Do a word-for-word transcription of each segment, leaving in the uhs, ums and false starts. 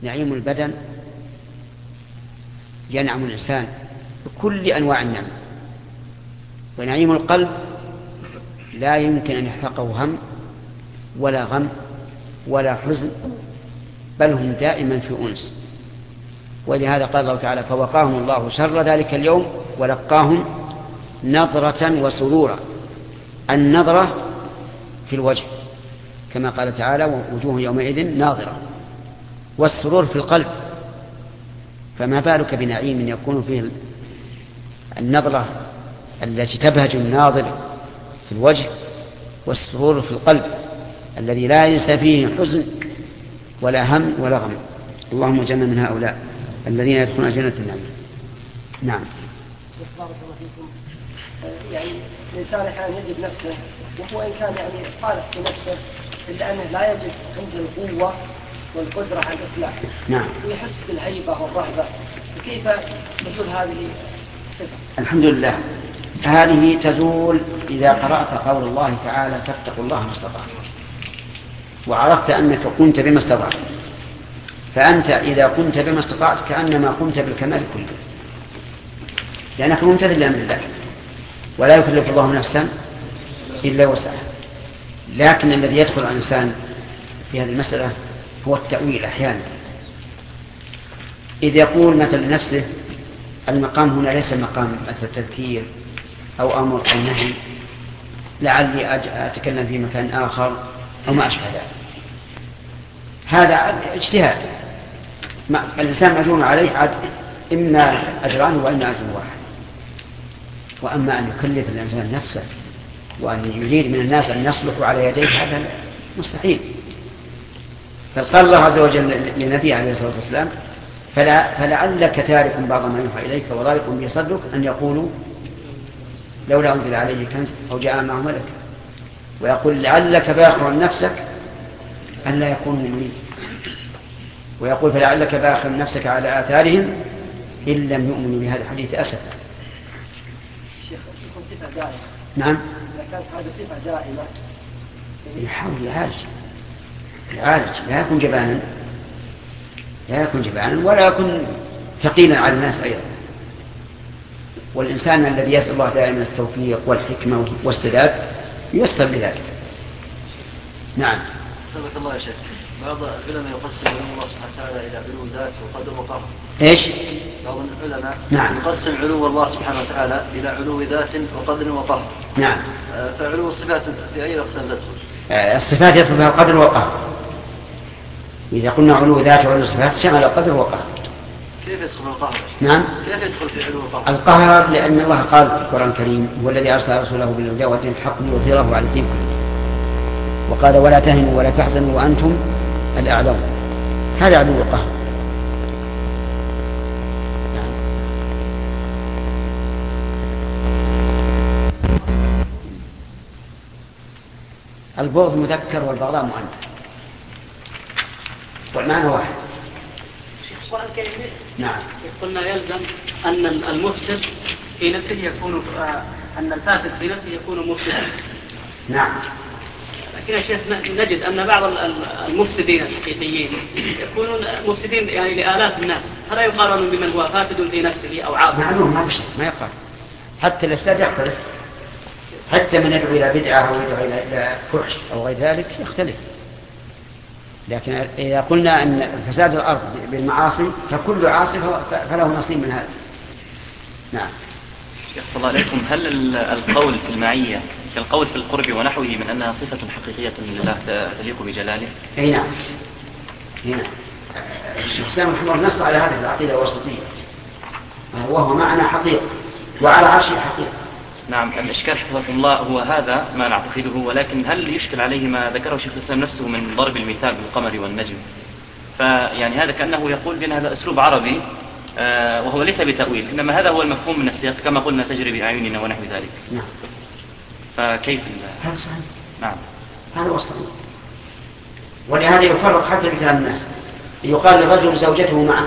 نعيم البدن ينعم الإنسان بكل أنواع النعم، ونعيم القلب لا يمكن أن يحققه هم ولا غم ولا حزن، بل هم دائما في أنس. ولهذا قال الله تعالى: فوقاهم الله شر ذلك اليوم ولقاهم نضرة وسرورا. النضرة في الوجه كما قال تعالى: وجوه يومئذ ناظرة، والسرور في القلب. فما بالك بنعيم يكون فيه النظرة التي تبهج الناظر في الوجه، والسرور في القلب الذي لا ينسى فيه حزن ولا هم ولا غم. اللهم اجعلنا من هؤلاء الذين يدخلون جنة النعيم. نعم. بارك الله فيكم. يعني الإنسان أحيانا يجد نفسه وهو إن كان يعني صالح في نفسه إلا أنه لا يجد عنده القوة والقدرة على الإصلاح. نعم. ويحس بالهيبة والرهبة. كيف تزول هذه الصفة؟ الحمد لله، هذه تزول إذا قرأت قول الله تعالى: فاتقوا الله ما استطعتم، وعرفت أنك كنت بما استطعت. فأنت إذا كنت بما استطعت كأنما قمت بالكمال كله، لأنك ممتثل لأمر الله، ولا يكلف الله نفسا إلا وسعها. لكن الذي يدخل الإنسان في هذه المسألة هو التأويل. أحيانا إذ يقول مثل نفسه: المقام هنا ليس مقام التذكير أو أمر أو نهي، لعلي أتكلم في مكان آخر أو ما أشبه ذلك. هذا اجتهاد، الإنسان مجنون عليه إما أجران وإما أجر واحد. وأما أن يكلف الإنسان نفسه وأن يريد من الناس أن يصلحوا على يديه، هذا مستحيل. فقال الله عز وجل لنبيه عليه الصلاة والسلام: فلا فلعلك تارك بعض ما يوحى إليك وضارق به صدرك أن يقولوا لولا أنزل عليه كنز أو جاء معه ملك. ويقول: لعلك باخر نفسك أن لا يكونوا مؤمنين. ويقول: فلعلك باخر نفسك على آثارهم إن لم يؤمنوا بهذا الحديث أسفا. نعم. إذا كانت هذه صفة دائمة يحاول يعالج يعالج لا يكون جبانا لا يكون جبانا ولا يكون ثقيلا على الناس أيضا. والإنسان الذي يسأل الله دائما التوفيق والحكمة والسداد ييسر لذلك. نعم. سبحان الله يا شيخ. بعض العلماء يقسم علوم الله سبحانه وتعالى إلى علو ذات وقدر وقهر. إيش؟ بعض العلماء نعم. يقسم علو الله سبحانه وتعالى إلى علو ذات وقدر وقهر. نعم. فعلو الصفات في أي أقسام تدخل؟ الصفات يدخل فيها القدر والقهر. إذا قلنا علو ذات وعلو الصفات شمل القدر والقهر. كيف يدخل القهر؟ نعم. كيف يدخل في علو القهر؟ القهر لأن الله قال في القرآن الكريم: هو الذي أرسل رسوله بالهدى ودين الحق ليظهره على الدين كله، وقال: ولا تهنوا ولا تحزنوا وأنتم الأعلون. هذا علو القهر. نعم. البغض مذكر والبغضاء مؤنث والمعنى واحد. سؤال كريم. نعم. قلنا يلزم أن المفسد في نفسه يكون أن الفاسد في نفسه يكون مفسدا. نعم. لكن يا شيخ نجد أن بعض المفسدين الحقيقيين يكونون مفسدين يعني لآلاف الناس، فلا يقارن بمن هو فاسد في نفسه أو عاصي. معلوم ما بشيء ما يقارن. حتى الإفساد يختلف، حتى من يدعو إلى بدعة أو يدعو إلى فحش أو غير ذلك يختلف. لكن إذا قلنا أن فساد الأرض بالمعاصي فكل عاصي فله نصيب من هذا. نعم. شيخ صلى الله عليكم، هل القول في المعية كالقول في القرب ونحوه من أنها صفة حقيقية لله تليق بجلاله؟ أي نعم. هنا الشيخ الإسلام رحمه الله نص على هذه العقيدة الوسطية، وهو معنى حقيقة وعلى عرشه حقيقة. نعم. الإشكال حفظكم الله هو هذا ما نعتقده، ولكن هل يشكل عليه ما ذكره شيخ الإسلام نفسه من ضرب المثال بالقمر والنجم؟ فيعني هذا كأنه يقول بأن هذا أسلوب عربي آه وهو ليس بتأويل، إنما هذا هو المفهوم من السياق كما قلنا تجري بأعيننا ونحو ذلك. نعم. فكيف هذا صحيح. نعم. هذا هو الصحيح. ولهذا يفرق حتى بكلام الناس. يقال للرجل زوجته معه،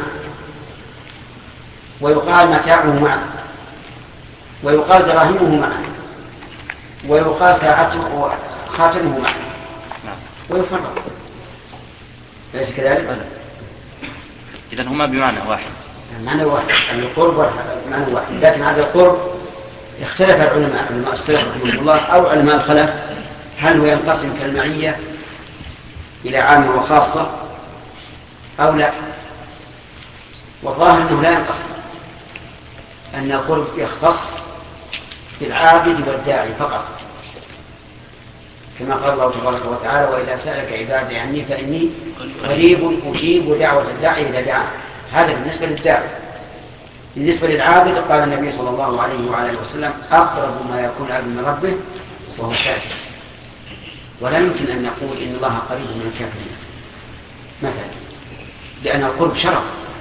ويقال متاعه معه، ويقال دراهمه معه، ويقال ساعته وخاتمه معه. نعم. ويفرق. ليس كذلك؟ إذا هما بمعنى واحد. معنى واحد، القرب معنى واحد، لكن هذا القرب اختلف العلماء، علماء السلف رحمه الله أو علماء الخلف، هل هو ينقسم كالمعية إلى عامة وخاصة أو لا؟ والظاهر أنه لا ينقسم، أن القرب يختص بالعابد والداعي فقط، كما قال الله تبارك وتعالى: وإذا سألك عبادي عني فإني قريب أجيب دعوة الداعي إذا دعاه. هذا بالنسبة للداعي. بالنسبة للعابد قال النبي صلى الله عليه وعلى وسلم: أقرب ما يكون العبد من ربه وهو ساجد. ولا يمكن أن نقول إن الله قريب من الكافرين مثلا، لأن القرب شرف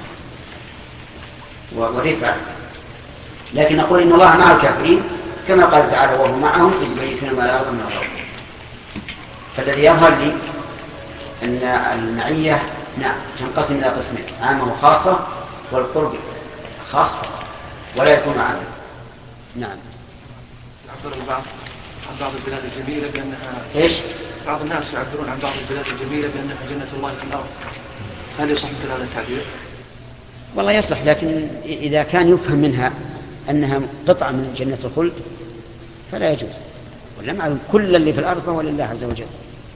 ورفعة، لكن نقول إن الله مع الكافرين كما قال تعالى: وهو معهم إذ يبيتون ما لا يرضى من الرب. فالذي يظهر لي أن المعية نعم تنقسم إلى قسمين: عامة وخاصة، والقرب خاص ولا يكون عامة. نعم. يعبر البعض عن بعض البلاد الجميلة بأنها إيش؟ بعض الناس يعبرون عن بعض البلاد الجميلة بأنها جنة الله في الأرض، هل يصح مثل هذا التعبير؟ والله يصح، لكن إذا كان يفهم منها أنها قطعة من جنة الخلد فلا يجوز. ولا معلوم كل اللي في الأرض فهو لله عز وجل،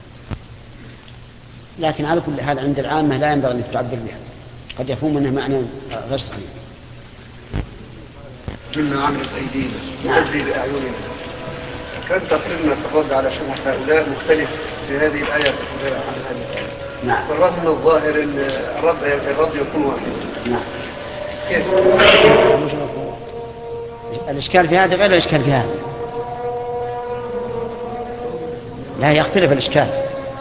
لكن على كل حال عند العامة لا ينبغي أن تعبر بها، قد يفهم منها معنى غير صحيح. مما عملت أيدينا نؤدي بأعيننا. كان تقريرنا في الرد على شبهة هؤلاء مختلف في هذه الآية عن هذه الآية. نعم. والرد من الظاهر أن الرد الرد يكون واحد. نعم. كيف؟ الإشكال في هذا غير الإشكال في هذا. لا يختلف الإشكال.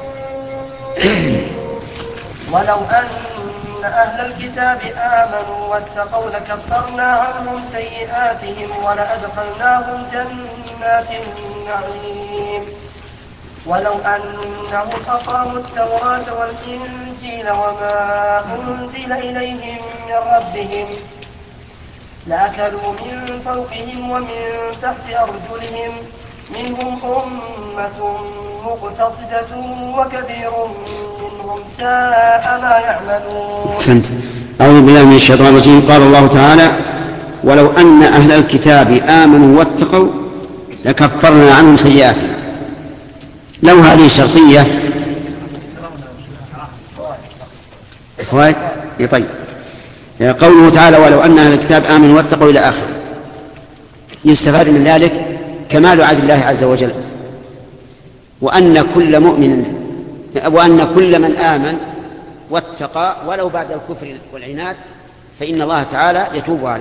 ولو أن أهل الكتاب آمنوا واتقوا لكفرنا عنهم سيئاتهم ولأدخلناهم جنات النعيم ولو أنهم أقاموا التوراة والإنجيل وما أنزل إليهم من ربهم لأكلوا من فوقهم ومن تحت أرجلهم منهم أمة مقتصدة وكثير منهم ساء ما يعملون. أعوذ بالله من الشيطان الرجيم. قال الله تعالى: ولو أن أهل الكتاب آمنوا واتقوا لكفرنا عنهم سيئاتهم. لو هذه شرطية فوائد. طيب، قوله تعالى: ولو أن أهل الكتاب آمنوا واتقوا إلى آخر، يستفاد من ذلك كمال عدل الله عز وجل، وأن كل مؤمن وأن كل من آمن واتقى ولو بعد الكفر والعناد فإن الله تعالى يتوب عليه.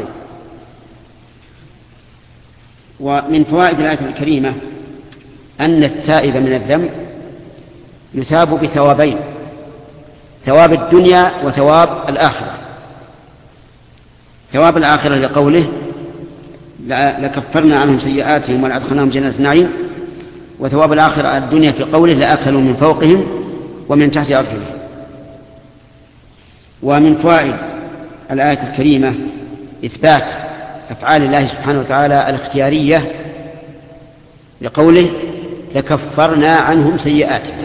ومن فوائد الآية الكريمة أن التائب من الذنب يثاب بثوابين: ثواب الدنيا وثواب الآخرة. ثواب الآخرة لقوله: لكفرنا عنهم سيئاتهم ولأدخلناهم جنات النعيم، وثواب الآخرة الدنيا في قوله: لأكلوا من فوقهم ومن تحت أرجلهم. ومن فوائد الآية الكريمة إثبات أفعال الله سبحانه وتعالى الاختيارية لقوله: لكفرنا عنهم سيئاتهم،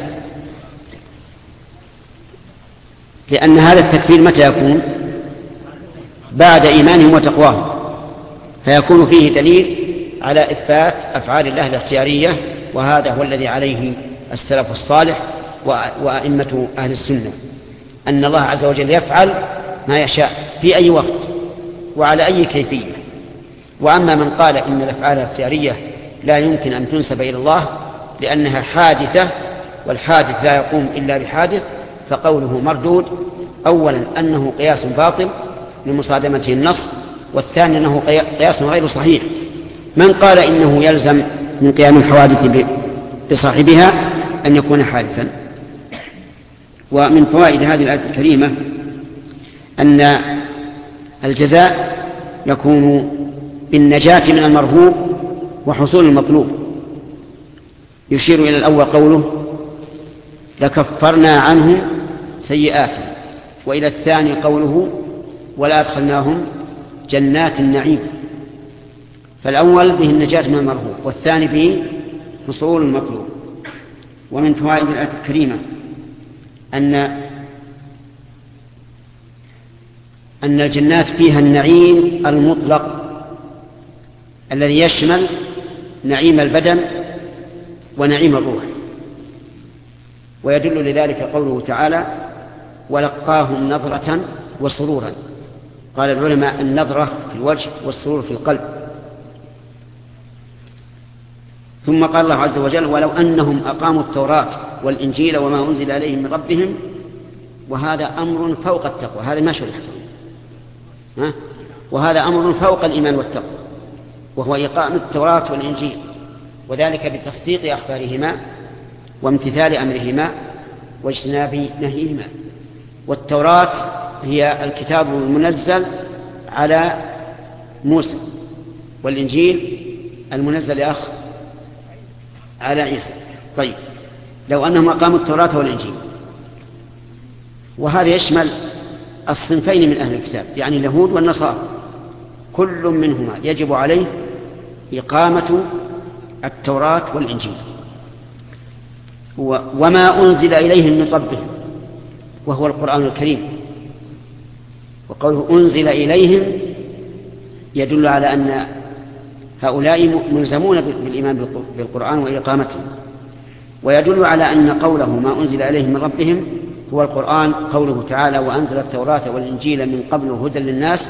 لأن هذا التكفير متى يكون؟ بعد إيمانهم وتقواهم، فيكون فيه دليل على إثبات أفعال الله الاختيارية، وهذا هو الذي عليه السلف الصالح وأئمة أهل السنة، أن الله عز وجل يفعل ما يشاء في أي وقت وعلى أي كيفية. وأما من قال إن الأفعال الاختيارية لا يمكن أن تنسب إلى الله لأنها حادثة والحادث لا يقوم إلا بحادث، فقوله مردود. أولا أنه قياس باطل لمصادمته النص، والثاني أنه قياس غير صحيح. من قال إنه يلزم من قيام الحوادث بصاحبها أن يكون حادثا. ومن فوائد هذه الآية الكريمة أن الجزاء يكون بالنجاة من المرهوب وحصول المطلوب. يشير إلى الأول قوله: لكفرنا عنهم سيئاتهم، وإلى الثاني قوله: ولا أدخلناهم جنات النعيم. فالأول به النجاة من المرهوب، والثاني به حصول المطلوب. ومن فوائد الآية الكريمة أن أن الجنات فيها النعيم المطلق الذي يشمل نعيم البدن ونعيم الروح. ويدل لذلك قوله تعالى ولقاهم نظرة وسرورا. قال العلماء النظرة في الوجه والسرور في القلب. ثم قال الله عز وجل ولو أنهم أقاموا التوراة والإنجيل وما أنزل عليهم من ربهم. وهذا أمر فوق التقوى، هذا ما شرح ها؟ وهذا أمر فوق الإيمان والتقوى، وهو إقامة التوراة والإنجيل، وذلك بتصديق أخبارهما وامتثال أمرهما واجتناب نهيهما. والتوراة هي الكتاب المنزل على موسى، والإنجيل المنزل يا أخ على عيسى. طيب، لو أنهم أقاموا التوراة والإنجيل، وهذا يشمل الصنفين من أهل الكتاب، يعني اليهود والنصارى، كل منهما يجب عليه إقامة التوراة والإنجيل وما أنزل إليهم من ربهم، وهو القرآن الكريم. وقوله أنزل إليهم يدل على أن هؤلاء ملزمون بالإيمان بالقرآن وإقامته، ويدل على أن قوله ما أنزل إليهم من ربهم هو القرآن، قوله تعالى وأنزل التوراة والإنجيل من قبل هدى للناس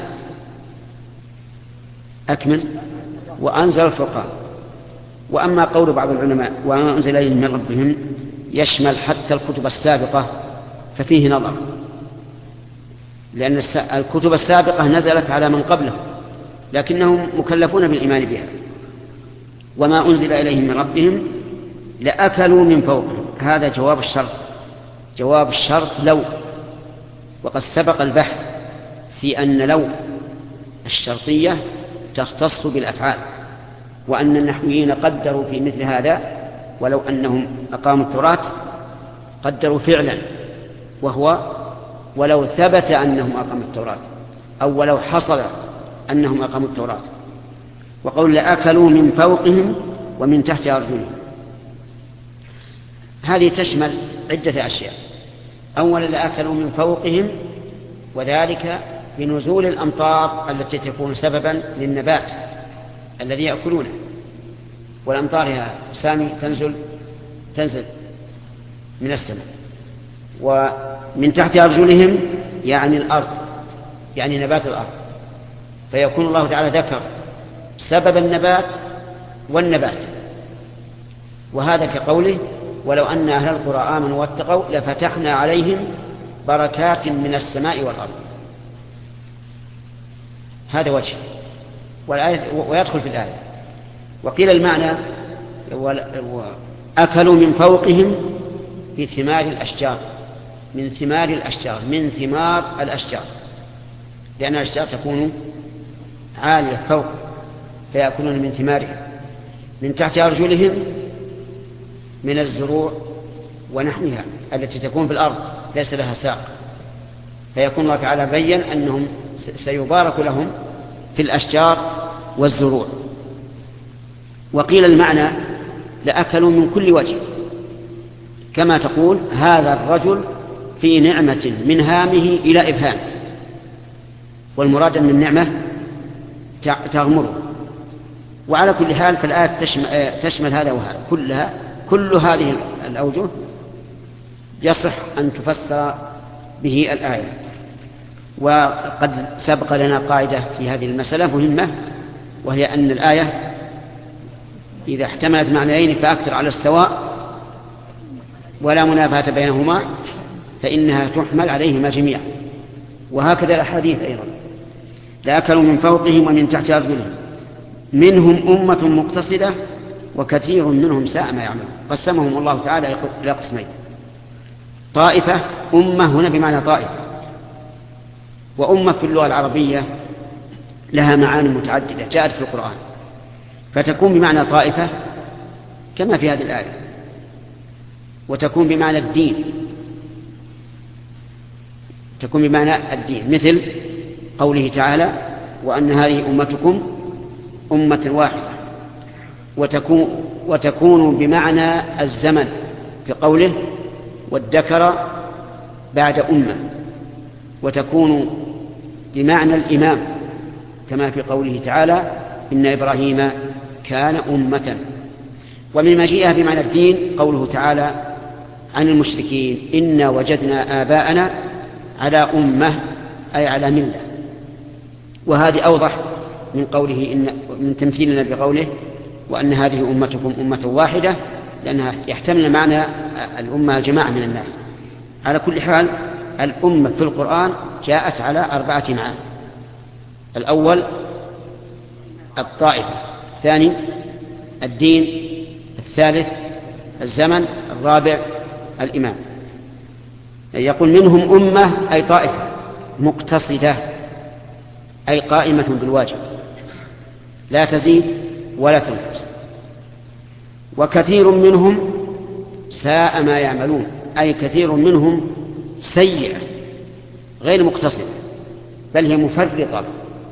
أكمل وأنزل الفرقان. وأما قول بعض العلماء وما أنزل إليهم من ربهم يشمل حتى الكتب السابقة ففيه نظر، لأن الكتب السابقة نزلت على من قبله لكنهم مكلفون بالإيمان بها. وما أنزل إليهم من ربهم لأكلوا من فوقهم، هذا جواب الشرط. جواب الشرط لو، وقد سبق البحث في أن لو الشرطية تختص بالأفعال، وأن النحويين قدروا في مثل هذا ولو أنهم أقاموا التوراة قدروا فعلا، وهو ولو ثبت أنهم أقاموا التوراة أو ولو حصل أنهم أقاموا التوراة. وقول لأكلوا من فوقهم ومن تحت أرجلهم، هذه تشمل عدة أشياء. أولا لأكلوا من فوقهم، وذلك بنزول الأمطار التي تكون سببا للنبات الذي يأكلونه. والأمطار يا سامي تنزل تنزل من السماء. ومن تحت أرجلهم يعني الأرض، يعني نبات الأرض، فيكون الله تعالى ذكر سبب النبات والنبات. وهذا كقوله ولو أن أهل القرى آمنوا واتقوا لفتحنا عليهم بركات من السماء والأرض. هذا وجه ويدخل في الآية. وقيل المعنى أكلوا من فوقهم في ثمار الأشجار، من ثمار الأشجار، من ثمار الأشجار، لأن الأشجار تكون عالية فوق فيأكلون من ثمارها. من تحت أرجلهم من الزروع ونحوها التي تكون في الأرض ليس لها ساق، فيكون الله تعالى بيّن أنهم سيبارك لهم في الأشجار والزروع. وقيل المعنى لأكلوا من كل وجه، كما تقول هذا الرجل في نعمة من هامه إلى إبهام، والمراد من النعمة تغمره. وعلى كل حال فالآية تشمل, تشمل هذا وهذا كلها، كل هذه الأوجه يصح أن تفسر به الآية. وقد سبق لنا قاعدة في هذه المسألة مهمة، وهي أن الآية إذا احتملت معنيين فأكثر على السواء ولا منافاة بينهما فإنها تحمل عليهما جميعا. وهكذا الأحاديث أيضا لأكلوا من فوقهم ومن تحت أرجلهم منهم أمة مقتصدة وكثير منهم ساء ما يعملون. قسمهم الله تعالى إلى قسمين: طائفة، أمة هنا بمعنى طائفة، وأمة في اللغة العربية لها معاني متعددة جاءت في القرآن، فتكون بمعنى طائفة كما في هذه الآية، وتكون بمعنى الدين، تكون بمعنى الدين مثل قوله تعالى وأن هذه أمتكم أمة واحدة، وتكون, وتكون بمعنى الزمن في قوله وادكر بعد أمة، وتكون بمعنى الإمام، كما في قوله تعالى إن إبراهيم كان أمة. ومن مجيئها بمعنى الدين قوله تعالى عن المشركين إنا وجدنا آباءنا على أمة أي على ملة. وهذه أوضح من قوله إن من تمثيلنا بقوله وأن هذه أمتكم أمة واحدة، لأنها يحتمل معنى الأمة جماعة من الناس. على كل حال الأمة في القرآن جاءت على أربعة معاني: الأول الطائفة، الثاني الدين، الثالث الزمن، الرابع الإمام. يقول منهم أمة أي طائفة مقتصدة أي قائمة بالواجب لا تزيد ولا تنقص. وكثير منهم ساء ما يعملون أي كثير منهم سيئة غير مقتصدة، بل هي مفرطة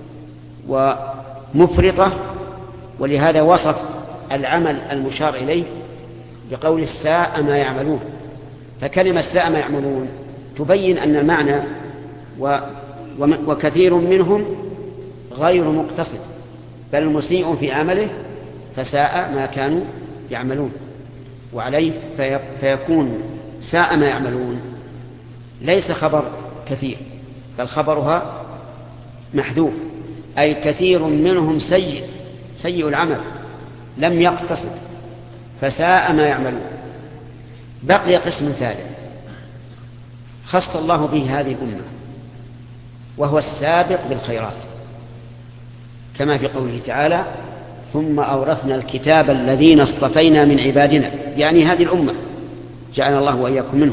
ومفرطة. ولهذا وصف العمل المشار إليه بقول ساء ما يعملون. فكلمة ساء ما يعملون تبين أن المعنى و... وكثير منهم غير مقتصد بل مسيء في عمله فساء ما كانوا يعملون. وعليه في... فيكون ساء ما يعملون ليس خبر كثير بل خبرها محذوف، أي كثير منهم سيء سيء العمل لم يقتصد فساء ما يعملون. بقي قسم ثالث خص الله به هذه الأمة وهو السابق بالخيرات، كما في قوله تعالى ثم أورثنا الكتاب الذين اصطفينا من عبادنا، يعني هذه الأمة جعلنا الله وإياكم منهم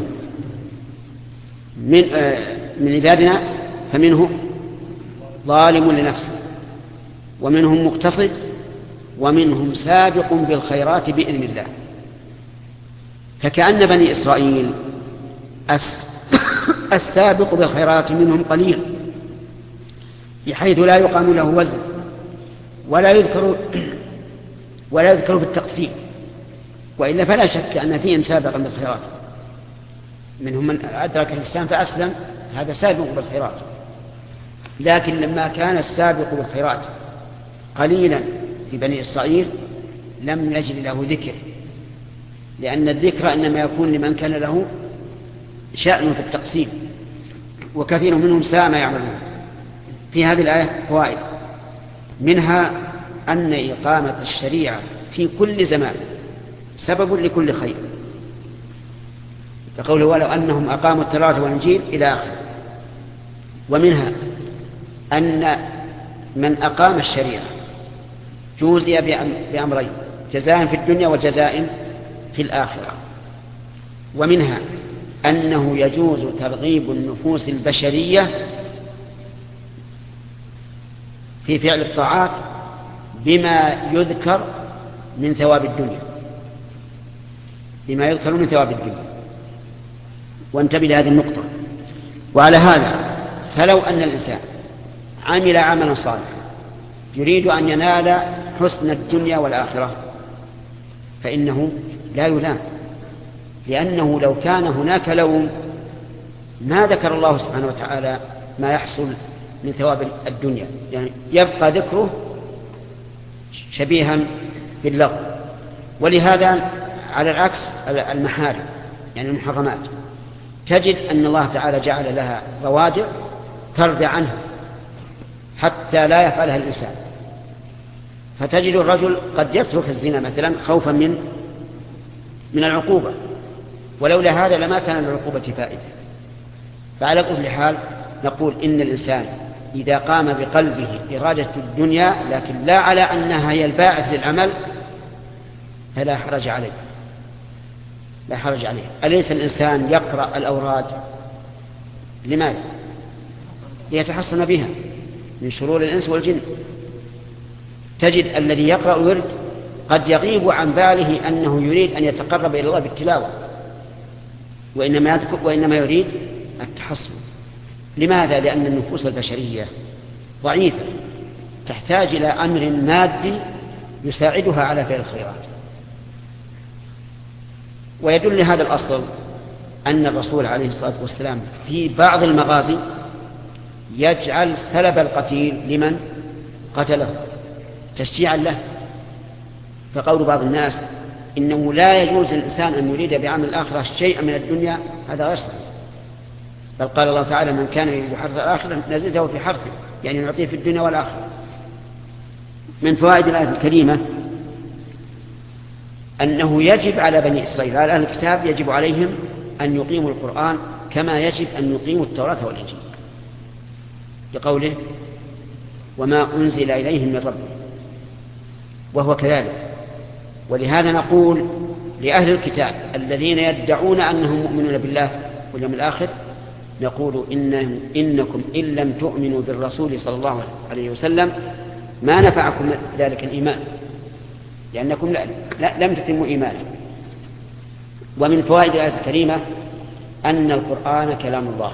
من, آه من عبادنا، فمنه ظالم لنفسه ومنهم مقتصد ومنهم سابق بالخيرات بإذن الله. فكأن بني إسرائيل السابق بالخيرات منهم قليل بحيث لا يقام له وزن ولا يذكر ولا يذكر في التقسيم، وإلا فلا شك أن فيهم سابقا بالخيرات. منهم من أدرك الإسلام فأسلم، هذا سابق بالخيرات. لكن لما كان السابق بالخيرات قليلا في بني إسرائيل لم يجد له ذكر، لأن الذكر إنما يكون لمن كان له شأن في التقسيم، وكثير منهم ساء ما يعملون. في هذه الآية فوائد، منها أن إقامة الشريعة في كل زمان سبب لكل خير، كقوله ولو أنهم أقاموا التوراة والإنجيل إلى آخره. ومنها أن من أقام الشريعة جوزي بأمرين: جزاء في الدنيا وجزاء في الآخرة. ومنها أنه يجوز ترغيب النفوس البشرية في فعل الطاعات بما يذكر من ثواب الدنيا بما يذكر من ثواب الدنيا وانتبه لهذه النقطة. وعلى هذا فلو أن الإنسان عمل عملا صالحا يريد أن ينال حسن الدنيا والآخرة فإنه لا يلام، لأنه لو كان هناك لوم ما ذكر الله سبحانه وتعالى ما يحصل من ثواب الدنيا، يعني يبقى ذكره شبيها باللغو. ولهذا على العكس المحارم يعني المحرمات تجد أن الله تعالى جعل لها روادع تردع عنها حتى لا يفعلها الإنسان. فتجد الرجل قد يترك الزنا مثلا خوفا من من العقوبة، ولولا هذا لما كان العقوبة فائدة. فعلى كل حال نقول إن الإنسان إذا قام بقلبه إرادة الدنيا لكن لا على أنها هي الباعث للعمل فلا حرج عليه لا حرج عليه. أليس الإنسان يقرأ الأوراد لماذا؟ ليتحصن بها من شرور الإنس والجن. تجد الذي يقرأ الورد قد يغيب عن باله أنه يريد أن يتقرب إلى الله بالتلاوة، وإنما, يذكر وإنما يريد التحصن. لماذا؟ لأن النفوس البشرية ضعيفة تحتاج إلى أمر مادي يساعدها على فعل الخيرات. ويدل لهذا الأصل أن الرسول عليه الصلاة والسلام في بعض المغازي يجعل سلب القتيل لمن قتله تشجيعا له. فقول بعض الناس إنه لا يجوز للإنسان أن يريد بعمل الآخرة شيئا من الدنيا هذا غير صحيح، بل قال الله تعالى من كان يريد حرث الآخرة نزده في حرثه، يعني نعطيه في الدنيا والآخرة. من فوائد الآية الكريمة أنه يجب على بني إسرائيل على أهل الكتاب يجب عليهم أن يقيموا القرآن كما يجب أن يقيموا التوراة والإنجيل، لقوله وما أنزل إليهم من ربهم، وهو كذلك. ولهذا نقول لأهل الكتاب الذين يدعون أنهم مؤمنون بالله واليوم الآخر نقول إن إنكم إن لم تؤمنوا بالرسول صلى الله عليه وسلم ما نفعكم ذلك الإيمان، لأنكم لا لا لم تتموا إيمانكم. ومن فوائد الآية الكريمة أن القرآن كلام الله،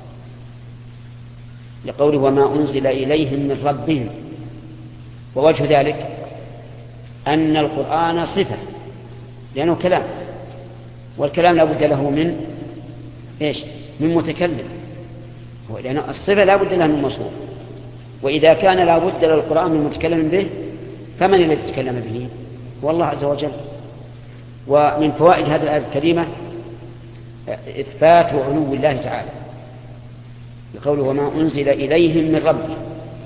لقوله وما أنزل إليهم من ربهم. ووجه ذلك أن القرآن صفة لأنه كلام، والكلام لا بد له من إيش؟ من متكلم، لأن الصفة لا بد لها من مصروف، وإذا كان لا بد للقرآن من متكلم به فمن الذي يتكلم به؟ والله عز وجل. ومن فوائد هذه الآية الكريمة إثبات علو الله تعالى، لقوله وما أنزل إليهم من ربهم،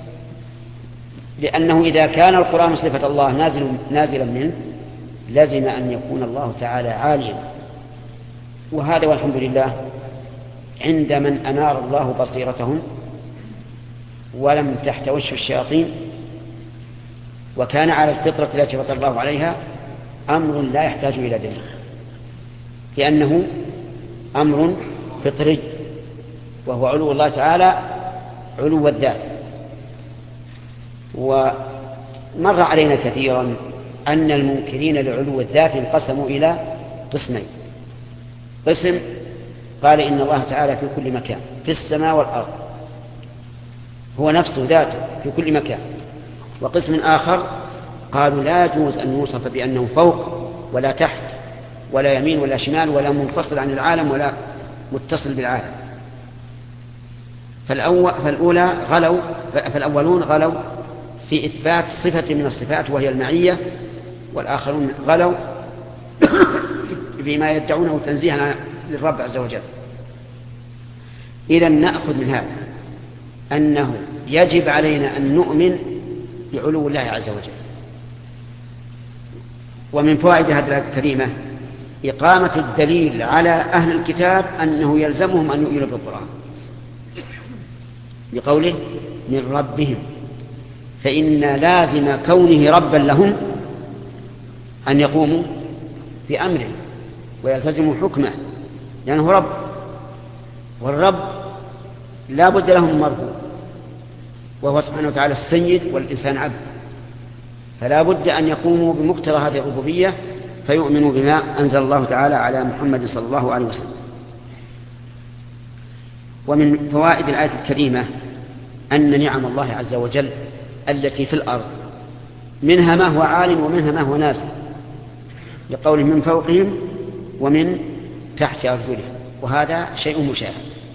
لأنه إذا كان القرآن صفة الله نازل نازلا منه لازم أن يكون الله تعالى عاليا. وهذا والحمد لله عند من أنار الله بصيرتهم ولم تحتوش الشياطين وكان على الفطرة التي فطر الله عليها أمر لا يحتاج إلى دليل، لأنه أمر فطري، وهو علو الله تعالى علو الذات. ومر علينا كثيرا أن المنكرين لعلو الذات انقسموا إلى قسمين: قسم قال إن الله تعالى في كل مكان في السماء والأرض، هو نفسه ذاته في كل مكان. وقسم آخر قالوا لا يجوز أن يوصف بأنه فوق ولا تحت ولا يمين ولا شمال ولا منفصل عن العالم ولا متصل بالعالم. فالأول فالأولى غلوا فالأولون غلوا في إثبات صفة من الصفات وهي المعية، والآخرون غلوا بما يدعونه تنزيها للرب عز وجل. إذن نأخذ من هذا أنه يجب علينا أن نؤمن بعلو الله عز وجل. ومن فوائد هذه الآية الكريمة إقامة الدليل على أهل الكتاب أنه يلزمهم أن يؤمنوا بالقرآن، لقوله من ربهم، فإن لازم كونه ربا لهم أن يقوموا بأمره ويلتزموا حكمه، لأنه رب، والرب لا بد لهم مرفوع، وهو سبحانه وتعالى السيد والإنسان عبد، فلا بد أن يقوموا بمقتضى هذه الربوبية فيؤمنوا بما أنزل الله تعالى على محمد صلى الله عليه وسلم. ومن فوائد الآية الكريمة أن نعم الله عز وجل التي في الأرض منها ما هو عال ومنها ما هو نازل، لقوله من فوقهم ومن تحت أرجلهم، وهذا شيء مشاهد.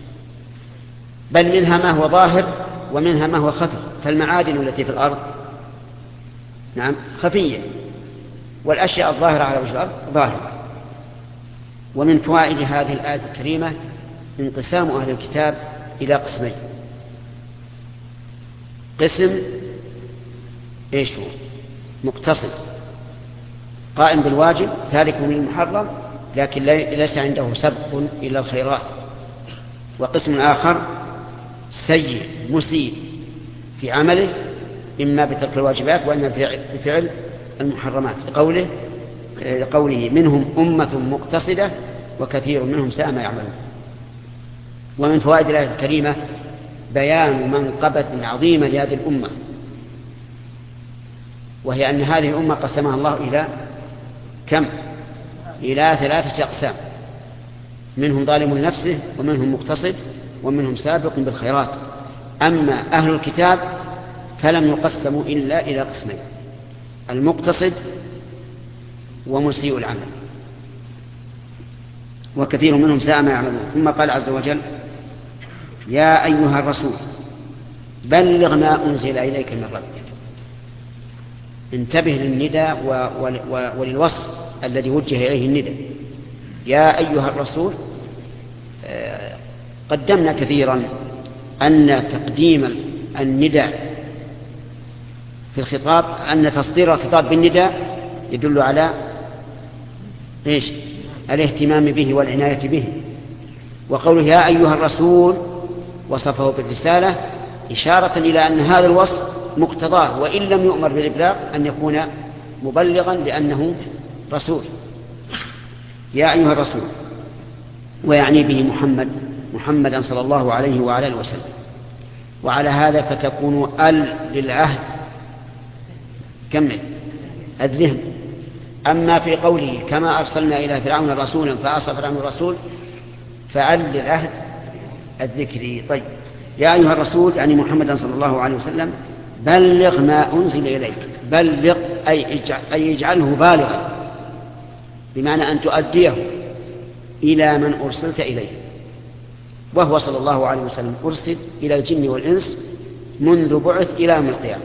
بل منها ما هو ظاهر ومنها ما هو خفي، فالمعادن التي في الأرض نعم خفية، والأشياء الظاهرة على وجه الأرض ظاهرة. ومن فوائد هذه الآية الكريمة انقسام أهل الكتاب إلى قسمين: قسم إيش هو؟ مقتصد قائم بالواجب تارك للمحرم لكن ليس عنده سبق إلى الخيرات. وقسم آخر سيء مسيء في عمله إما بترك الواجبات وإما بفعل المحرمات، لقوله لقوله منهم أمة مقتصدة وكثير منهم ساء ما يعملون. ومن فوائد الآية الكريمة بيان منقبة عظيمة لهذه الأمة، وهي أن هذه الأمة قسمها الله إلى كم؟ إلى ثلاثة أقسام: منهم ظالم لنفسه ومنهم مقتصد ومنهم سابق بالخيرات. أما أهل الكتاب فلم يقسموا إلا إلى قسمين: المقتصد ومسيء العمل، وكثير منهم ساء ما يعملون. ثم قال عز وجل: يا أيها الرسول بلغ ما أنزل إليك من ربك. انتبه للنداء وللوصف الذي وجه إليه النداء. يا أيها الرسول. قدمنا كثيرا أن تقديم النداء في الخطاب، أن تصدير الخطاب بالنداء يدل على إيش؟ الاهتمام به والعناية به. وقوله يا أيها الرسول وصفه بالرسالة إشارة إلى أن هذا الوصف مقتضاه، وإن لم يؤمر بالإبلاغ أن يكون مبلغا لأنه رسول. يا أيها الرسول، ويعني به محمد محمدا صلى الله عليه وعلى اله وسلم. وعلى هذا فتكون ال للعهد كمل الذهن. أما في قوله كما أرسلنا إلى فرعون رسولا فعصى فرعون الرسول فال للعهد الذكري. طيب يا أيها الرسول يعني محمدا صلى الله عليه وسلم بلغ ما أنزل إليك. بلغ أي اجعله بالغا، بمعنى أن تؤديه إلى من أرسلت إليه، وهو صلى الله عليه وسلم أرسل إلى الجن والإنس منذ بعث إلى يوم القيامة.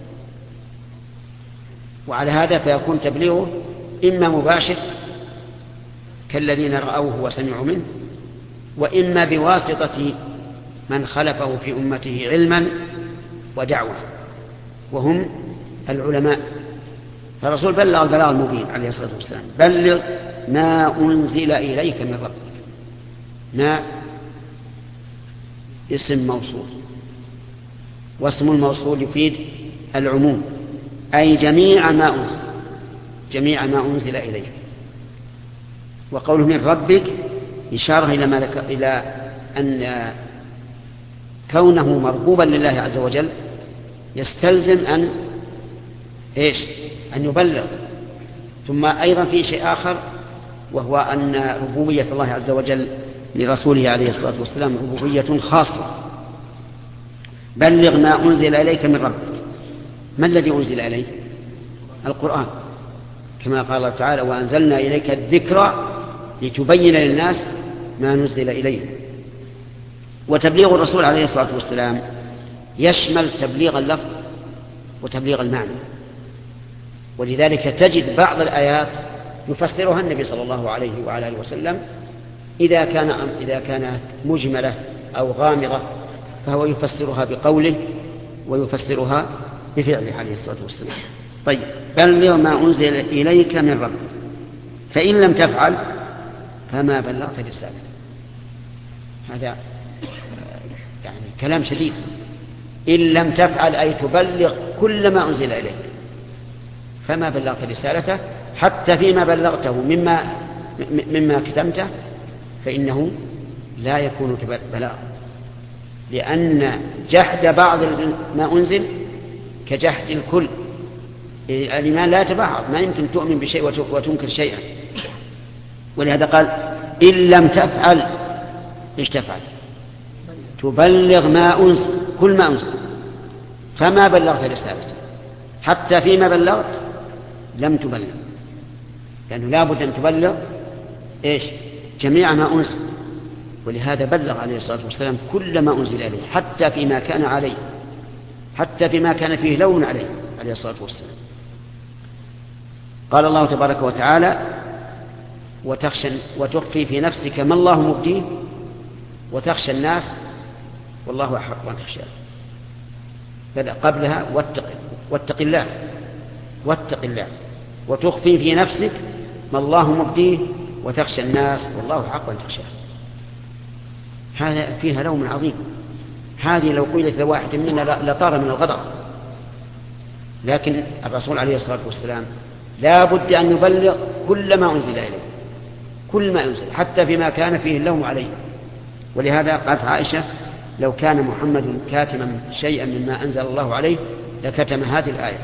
وعلى هذا فيكون تبليغه إما مباشر كالذين رأوه وسمعوا منه، وإما بواسطة من خلفه في أمته علما ودعوة وهم العلماء. فالرسول بلغ البلاغ المبين عليه الصلاة والسلام. بلغ ما أنزل إليك من ربك. ما اسم موصول، واسم الموصول يفيد العموم، أي جميع ما أنزل جميع ما أنزل إليك. وقوله من ربك إشارة إلى ما ذكر إلى أن كونه مرغوبا لله عز وجل يستلزم أن إيش أن يبلغ. ثم أيضا في شيء آخر، وهو أن ربوبية الله عز وجل لرسوله عليه الصلاة والسلام ربوبية خاصة. بلغ ما أنزل إليك من ربك. ما الذي أنزل إليك؟ القرآن، كما قال الله تعالى وأنزلنا إليك الذكر لتبين للناس ما نزل إليه. وتبليغ الرسول عليه الصلاة والسلام يشمل تبليغ اللفظ وتبليغ المعنى، ولذلك تجد بعض الآيات يفسرها النبي صلى الله عليه وعلى آله وسلم إذا كان إذا كانت مجملة أو غامضة فهو يفسرها بقوله ويفسرها بفعله عليه الصلاة والسلام. طيب بلغ ما أنزل إليك من ربك، فإن لم تفعل فما بلغت رسالته. هذا يعني كلام شديد. إن لم تفعل أي تبلغ كل ما أنزل إليك فما بلغت رسالته، حتى فيما بلغته مما مما كتمته فإنه لا يكون بلاغ، لأن جحد بعض ما أنزل كجحد الكل. الإيمان لا يتبعض، ما يمكن تؤمن بشيء وتنكر شيئا. ولهذا قال إن لم تفعل إيش تفعل؟ تبلغ ما أنزل كل ما أنزل فما بلغت رسالته، حتى فيما بلغت لم تبلغ، لأنه لا بد أن تبلغ إيش جميع ما أنزل. ولهذا بلغ عليه الصلاة والسلام كل ما أنزل إليه، حتى فيما كان عليه، حتى فيما كان فيه لون عليه عليه الصلاة والسلام. قال الله تبارك وتعالى وتخشى وتخفي في نفسك ما الله مبديه وتخشى الناس والله أحق أن تخشاه. بدأ قبلها واتق واتق الله واتق الله وتخفي في نفسك ما الله مبديه وتخشى الناس والله حق أن تخشاه. هذا فيها لوم عظيم. هذه لو قيلت لواحد منا لطار من الغضب، لكن الرسول عليه الصلاة والسلام لا بد أن يبلغ كل ما أنزل إليه، كل ما أنزل حتى فيما كان فيه اللوم عليه. ولهذا قالت عائشة لو كان محمد كاتما شيئا مما أنزل الله عليه لكتم هذه الآية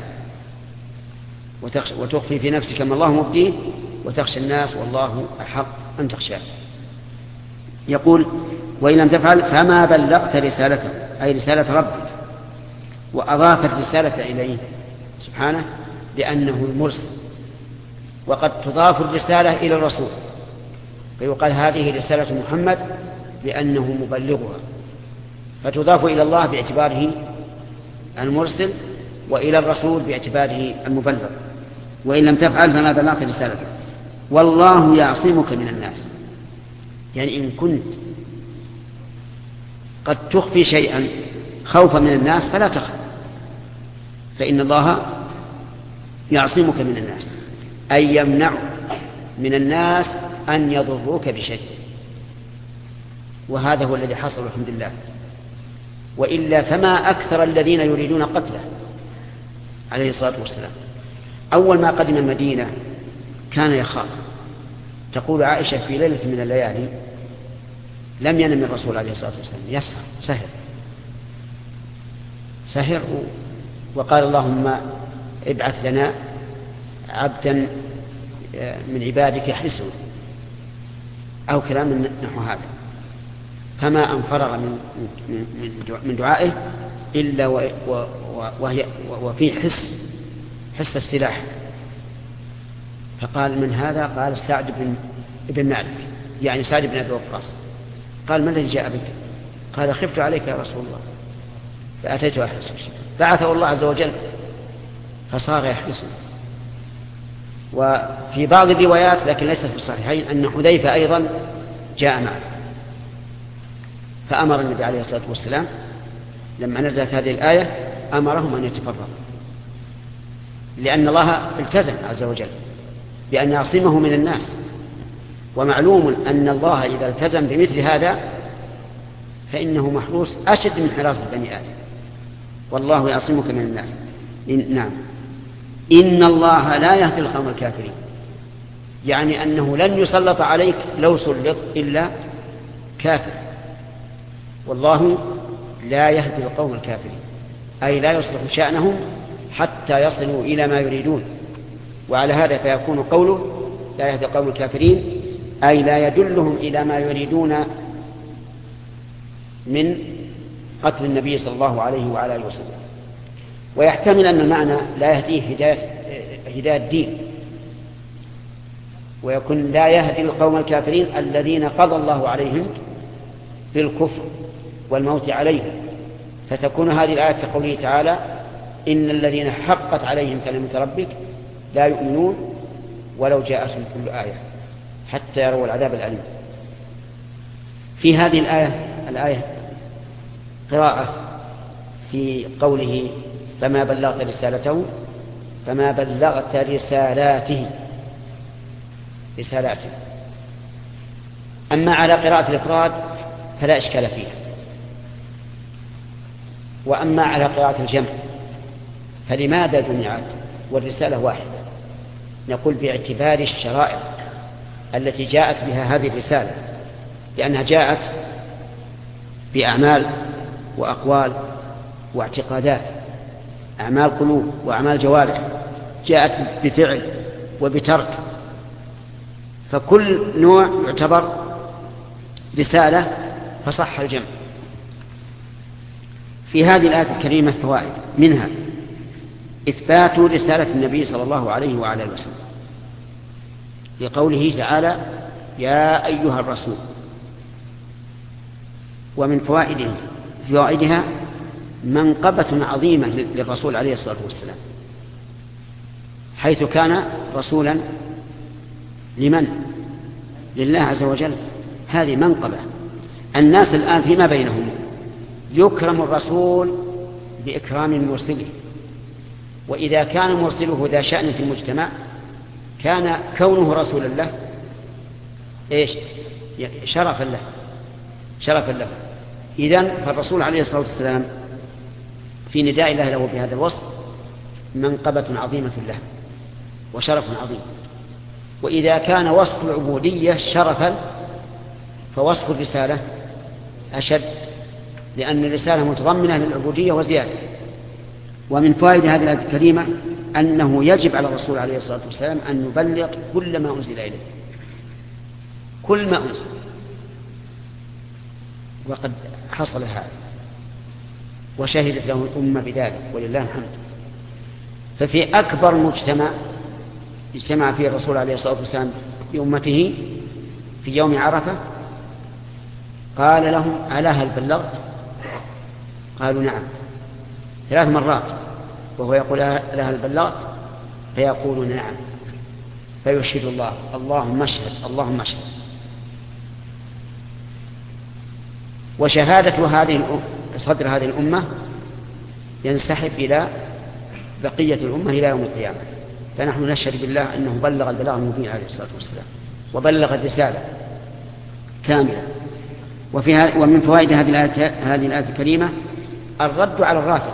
وتخفي في نفسك ما الله مبديه وتخشى الناس والله أحق أن تخشاه. يقول وإن لم تفعل فما بلغت رسالته، أي رسالة ربك. وأضاف الرسالة إليه سبحانه لأنه المرسل، وقد تضاف الرسالة إلى الرسول فيقال هذه رسالة محمد لأنه مبلغها، فتضاف إلى الله باعتباره المرسل وإلى الرسول باعتباره المبلغ، وإن لم تفعل فما بلغت رسالته. والله يعصمك من الناس، يعني إن كنت قد تخفي شيئا خوفا من الناس فلا تخف، فإن الله يعصمك من الناس، أي يمنعك من الناس أن يضروك بشيء. وهذا هو الذي حصل الحمد لله، وإلا فما أكثر الذين يريدون قتله عليه الصلاة والسلام. أول ما قدم المدينة كان يخاف. تقول عائشة في ليلة من الليالي لم ينم الرسول عليه الصلاة والسلام، يسهر سهر سهر وقال اللهم ابعث لنا عبدا من عبادك يحرسه، أو كلام نحو هذا. فما أن فرغ من من دعائه إلا وهي وفي حس حس السلاح. فقال من هذا؟ قال سعد بن ابن مالك، يعني سعد بن أبي وقاص. قال ما الذي جاء بك؟ قال خفت عليك يا رسول الله فأتيت أحرسه. بعثه الله عز وجل فصار يحرسه. وفي بعض الروايات لكن ليست في الصحيحين أن حذيفة أيضا جاء معه، فأمر النبي عليه الصلاة والسلام لما نزلت هذه الآية أمرهم أن يتفرقوا، لأن الله التزم عز وجل بأن يعصمه من الناس. ومعلوم أن الله إذا التزم بمثل هذا فإنه محروس أشد من حراسة بني آدم. والله يعصمك من الناس. إن نعم إن الله لا يهدي القوم الكافرين، يعني أنه لن يسلط عليك لو سلط إلا كافر. والله لا يهدي القوم الكافرين، أي لا يصلح شأنهم حتى يصلوا إلى ما يريدون. وعلى هذا فيكون قوله لا يهدي القوم الكافرين أي لا يدلهم إلى ما يريدون من قتل النبي صلى الله عليه وعلى آله وسلم. ويحتمل أن المعنى لا يهديه هداية, هداية الدين، ويكون لا يهدي القوم الكافرين الذين قضى الله عليهم بالكفر والموت عليهم. فتكون هذه الآية كقوله تعالى إن الذين حقت عليهم كلمة ربك لا يؤمنون ولو جاءتهم كل آية حتى يروا العذاب الأليم. في هذه الآية الآية قراءة في قوله فما بلغت رسالته، فما بلغت رسالاته رسالاته. أما على قراءة الإفراد فلا إشكال فيها، وأما على قراءة الجمع فلماذا جمعت والرسالة واحدة؟ نقول باعتبار الشرائع التي جاءت بها هذه الرسالة، لأنها جاءت بأعمال وأقوال واعتقادات، أعمال قلوب وأعمال جوارح، جاءت بفعل وبترك، فكل نوع يعتبر رسالة فصح الجمع. في هذه الآية الكريمة فوائد، منها إثبات رسالة النبي صلى الله عليه وعلى آله وسلم لقوله تعالى يا أيها الرسول. ومن فوائده فوائدها منقبة عظيمة للرسول عليه الصلاة والسلام، حيث كان رسولا لمن؟ لله عز وجل. هذه منقبة. الناس الآن فيما بينهم يكرم الرسول بإكرام مرسله، وإذا كان مرسله ذا شأن في المجتمع كان كونه رسول الله إيش؟ شرفا له شرفا له. إذن فالرسول عليه الصلاة والسلام في نداء الله له بهذا الوصف منقبة عظيمة له وشرف عظيم. وإذا كان وصف العبودية شرفا فوصف الرسالة أشد، لأن الرسالة متضمنة للعبودية وزيادة. ومن فوائد هذه الآية الكريمة أنه يجب على الرسول عليه الصلاة والسلام أن يبلغ كل ما أنزل إليه، كل ما أنزل، وقد حصل هذا وشهدت له الأمة بذلك ولله الحمد. ففي أكبر مجتمع اجتمع فيه الرسول عليه الصلاة والسلام بأمته في يوم عرفة قال لهم ألا هل بلغت؟ قالوا نعم. ثلاث مرات وهو يقول لها هل بلغت؟ فيقول نعم، فيشهد الله اللهم اشهد اللهم اشهد. وشهادة هذه صدر هذه الأمة ينسحب إلى بقية الأمة إلى يوم القيامة. فنحن نشهد بالله أنه بلغ البلاغ المبين عليه الصلاة والسلام وبلغ الرسالة كاملة. وفي ومن فوائد هذه الآية هذه الآية الكريمة الرد على الرافضة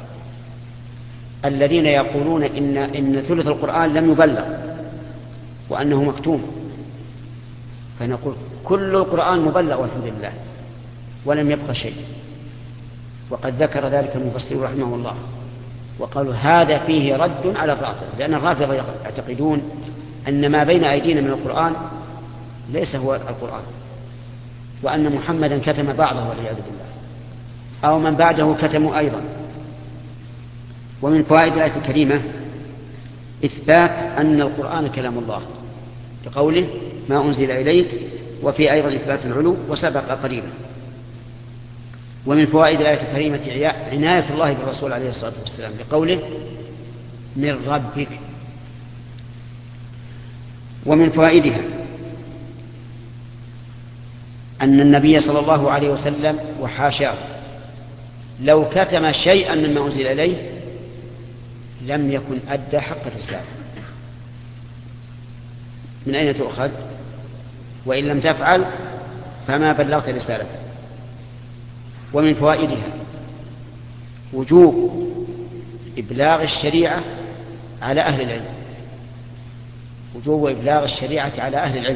الذين يقولون إن إن ثلث القرآن لم يبلغ وأنه مكتوم. فنقول كل القرآن مبلغ والحمد لله ولم يبقى شيء. وقد ذكر ذلك المفسر رحمه الله وقالوا هذا فيه رد على الرافضة، لأن الرافضة يعتقدون أن ما بين أيدينا من القرآن ليس هو القرآن، وأن محمدا كتم بعضه والعياذ بالله، أو من بعده كتموا أيضا. ومن فوائد الآية الكريمة إثبات أن القرآن كلام الله لقوله ما أنزل إليك، وفي أيضا إثبات العلو وسبق قريبا. ومن فوائد الآية الكريمة عناية الله بالرسول عليه الصلاة والسلام لقوله من ربك. ومن فوائدها أن النبي صلى الله عليه وسلم وحاشاه لو كتم شيئا مما أنزل إليه لم يكن أدى حق الرسالة. من أين تؤخذ؟ وإن لم تفعل فما بلغت رسالته. ومن فوائدها وجوب إبلاغ الشريعة على أهل العلم، وجوب إبلاغ الشريعة على أهل العلم.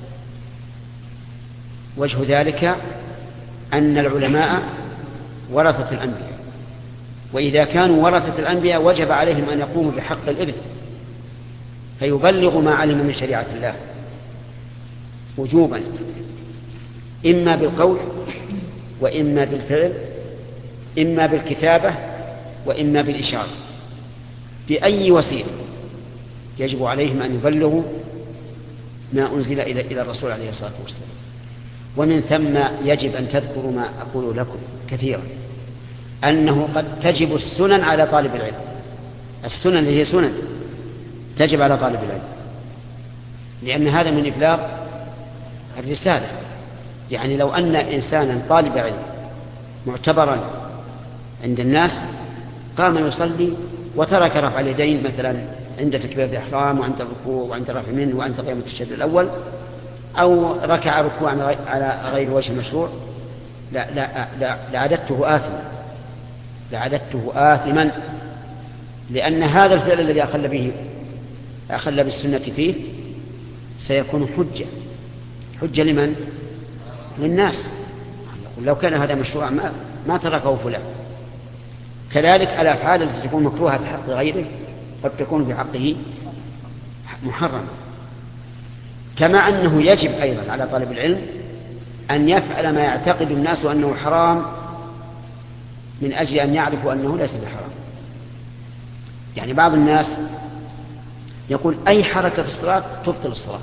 وجه ذلك أن العلماء ورثة الأنبياء، وإذا كانوا ورثة الأنبياء وجب عليهم أن يقوموا بحق الإرث فيبلغوا ما علموا من شريعة الله وجوبا، إما بالقول وإما بالفعل، إما بالكتابة وإما بالإشارة، بأي وسيلة يجب عليهم أن يبلغوا ما أنزل إلى إلى الرسول عليه الصلاة والسلام. ومن ثم يجب أن تذكروا ما أقول لكم كثيرا أنه قد تجب السنن على طالب العلم. السنن اللي هي سنن تجب على طالب العلم، لأن هذا من إبلاغ الرسالة. يعني لو أن إنسانا طالب علم معتبرا عند الناس قام يصلي وترك رفع اليدين مثلا عند تكبيرة الإحرام وعند الركوع وعند الرفع منه وعند قيام التشهد الأول، أو ركع ركوعا على غير وجه المشروع، لا لا لا لعددته آثما لعددته آثما لأن هذا الفعل الذي أخل به أخل بالسنة فيه سيكون حجة حجة لمن؟ للناس. لو كان هذا مشروع ما, ما تركه فلان. كذلك الأفعال التي تكون مكروهة في حق غيره قد تكون في حقه محرمة. كما أنه يجب أيضا على طالب العلم أن يفعل ما يعتقد الناس أنه حرام من أجل أن يعرفوا أنه ليس بحرام. يعني بعض الناس يقول أي حركة في الصلاة تبطل الصلاة،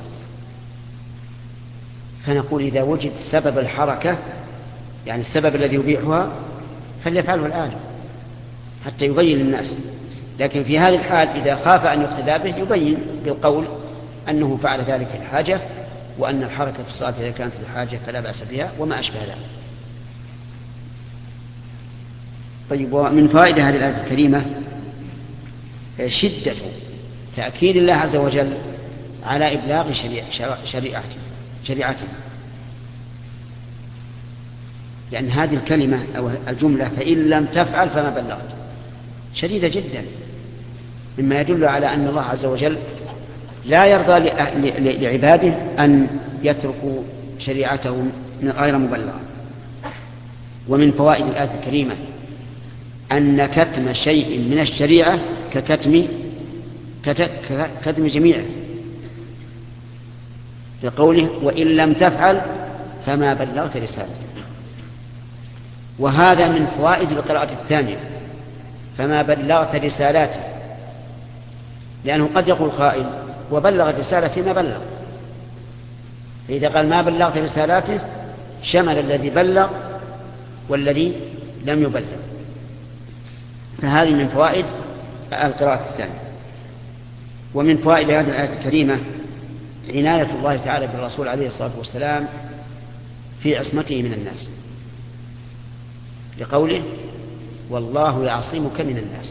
فنقول إذا وجد سبب الحركة يعني السبب الذي يبيحها فليفعله الآن حتى يبين للناس. لكن في هذه الحال إذا خاف أن يقتدى به يبين بالقول أنه فعل ذلك الحاجة، وأن الحركة في الصلاة إذا كانت الحاجة فلا بأس بها وما أشبه ذلك. طيب، ومن فوائد هذه الآية الكريمة شدة تأكيد الله عز وجل على إبلاغ شريعته شريعته لأن هذه الكلمة أو الجملة فإن لم تفعل فما بلغت شديدة جدا، مما يدل على أن الله عز وجل لا يرضى لعباده أن يتركوا شريعته غير مبلغة. ومن فوائد الآية الكريمة أن كتم شيء من الشريعة ككتم كتم جميعه لقوله وإن لم تفعل فما بلغت رسالته. وهذا من فوائد القراءة الثانية فما بلغت رسالاته، لأنه قد يقول قائل وبلغ الرسالة فيما بلغ، فإذا قال ما بلغت رسالاته شمل الذي بلغ والذي لم يبلغ. فهذه من فوائد القراءة الثانية. ومن فوائد هذه الآية الكريمة عناية الله تعالى بالرسول عليه الصلاة والسلام في عصمته من الناس، لقوله والله يعصمك من الناس.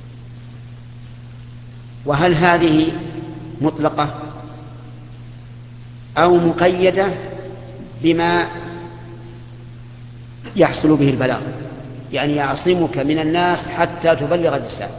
وهل هذه مطلقة أو مقيدة بما يحصل به البلاغ؟ يعني يعصمك من الناس حتى تبلغ الرسالة.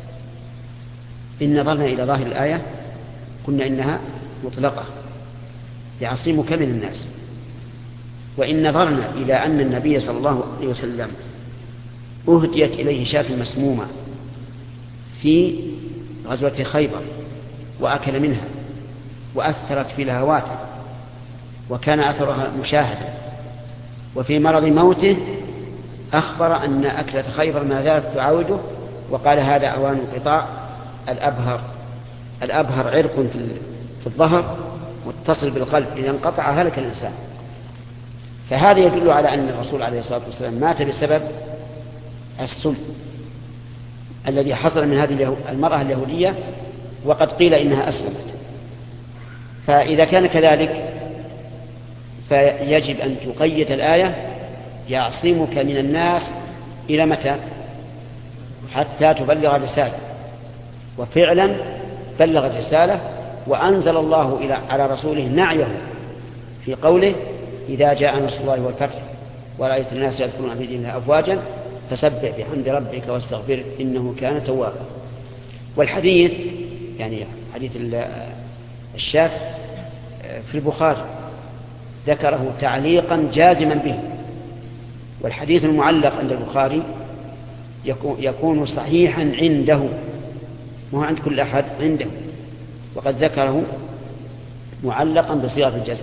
إن نظرنا إلى ظاهر الآية قلنا إنها مطلقة، يعصمك من الناس. وإن نظرنا إلى أن النبي صلى الله عليه وسلم أهديت إليه شاة مسمومة في غزوة خيبر وأكل منها وأثرت في لهواته وكان أثرها مشاهدا، وفي مرض موته أخبر أن أكلة خيبر ما زالت تعاوده، وقال هذا أوان انقطاع الأبهر. الأبهر عرق في الظهر متصل بالقلب، إذا انقطع هلك الإنسان. فهذا يدل على أن الرسول عليه الصلاة والسلام مات بسبب السم الذي حصل من هذه المرأة اليهودية، وقد قيل إنها أسلمت. فإذا كان كذلك فيجب أن تقيد الآية يعصمك من الناس إلى متى؟ حتى تبلغ الرسالة. وفعلا بلغ الرسالة، وأنزل الله إلى على رسوله نعيه في قوله إذا جاء نصر الله والفتح ورأيت الناس يدخلون في دين الله أفواجا فسبح بحمد ربك واستغفره إنه كان توابا. والحديث يعني حديث الشاة في البخاري ذكره تعليقا جازما به، والحديث المعلق عند البخاري يكون صحيحا عنده، مو عند كل أحد، عنده، وقد ذكره معلقا بصيغة الجزم.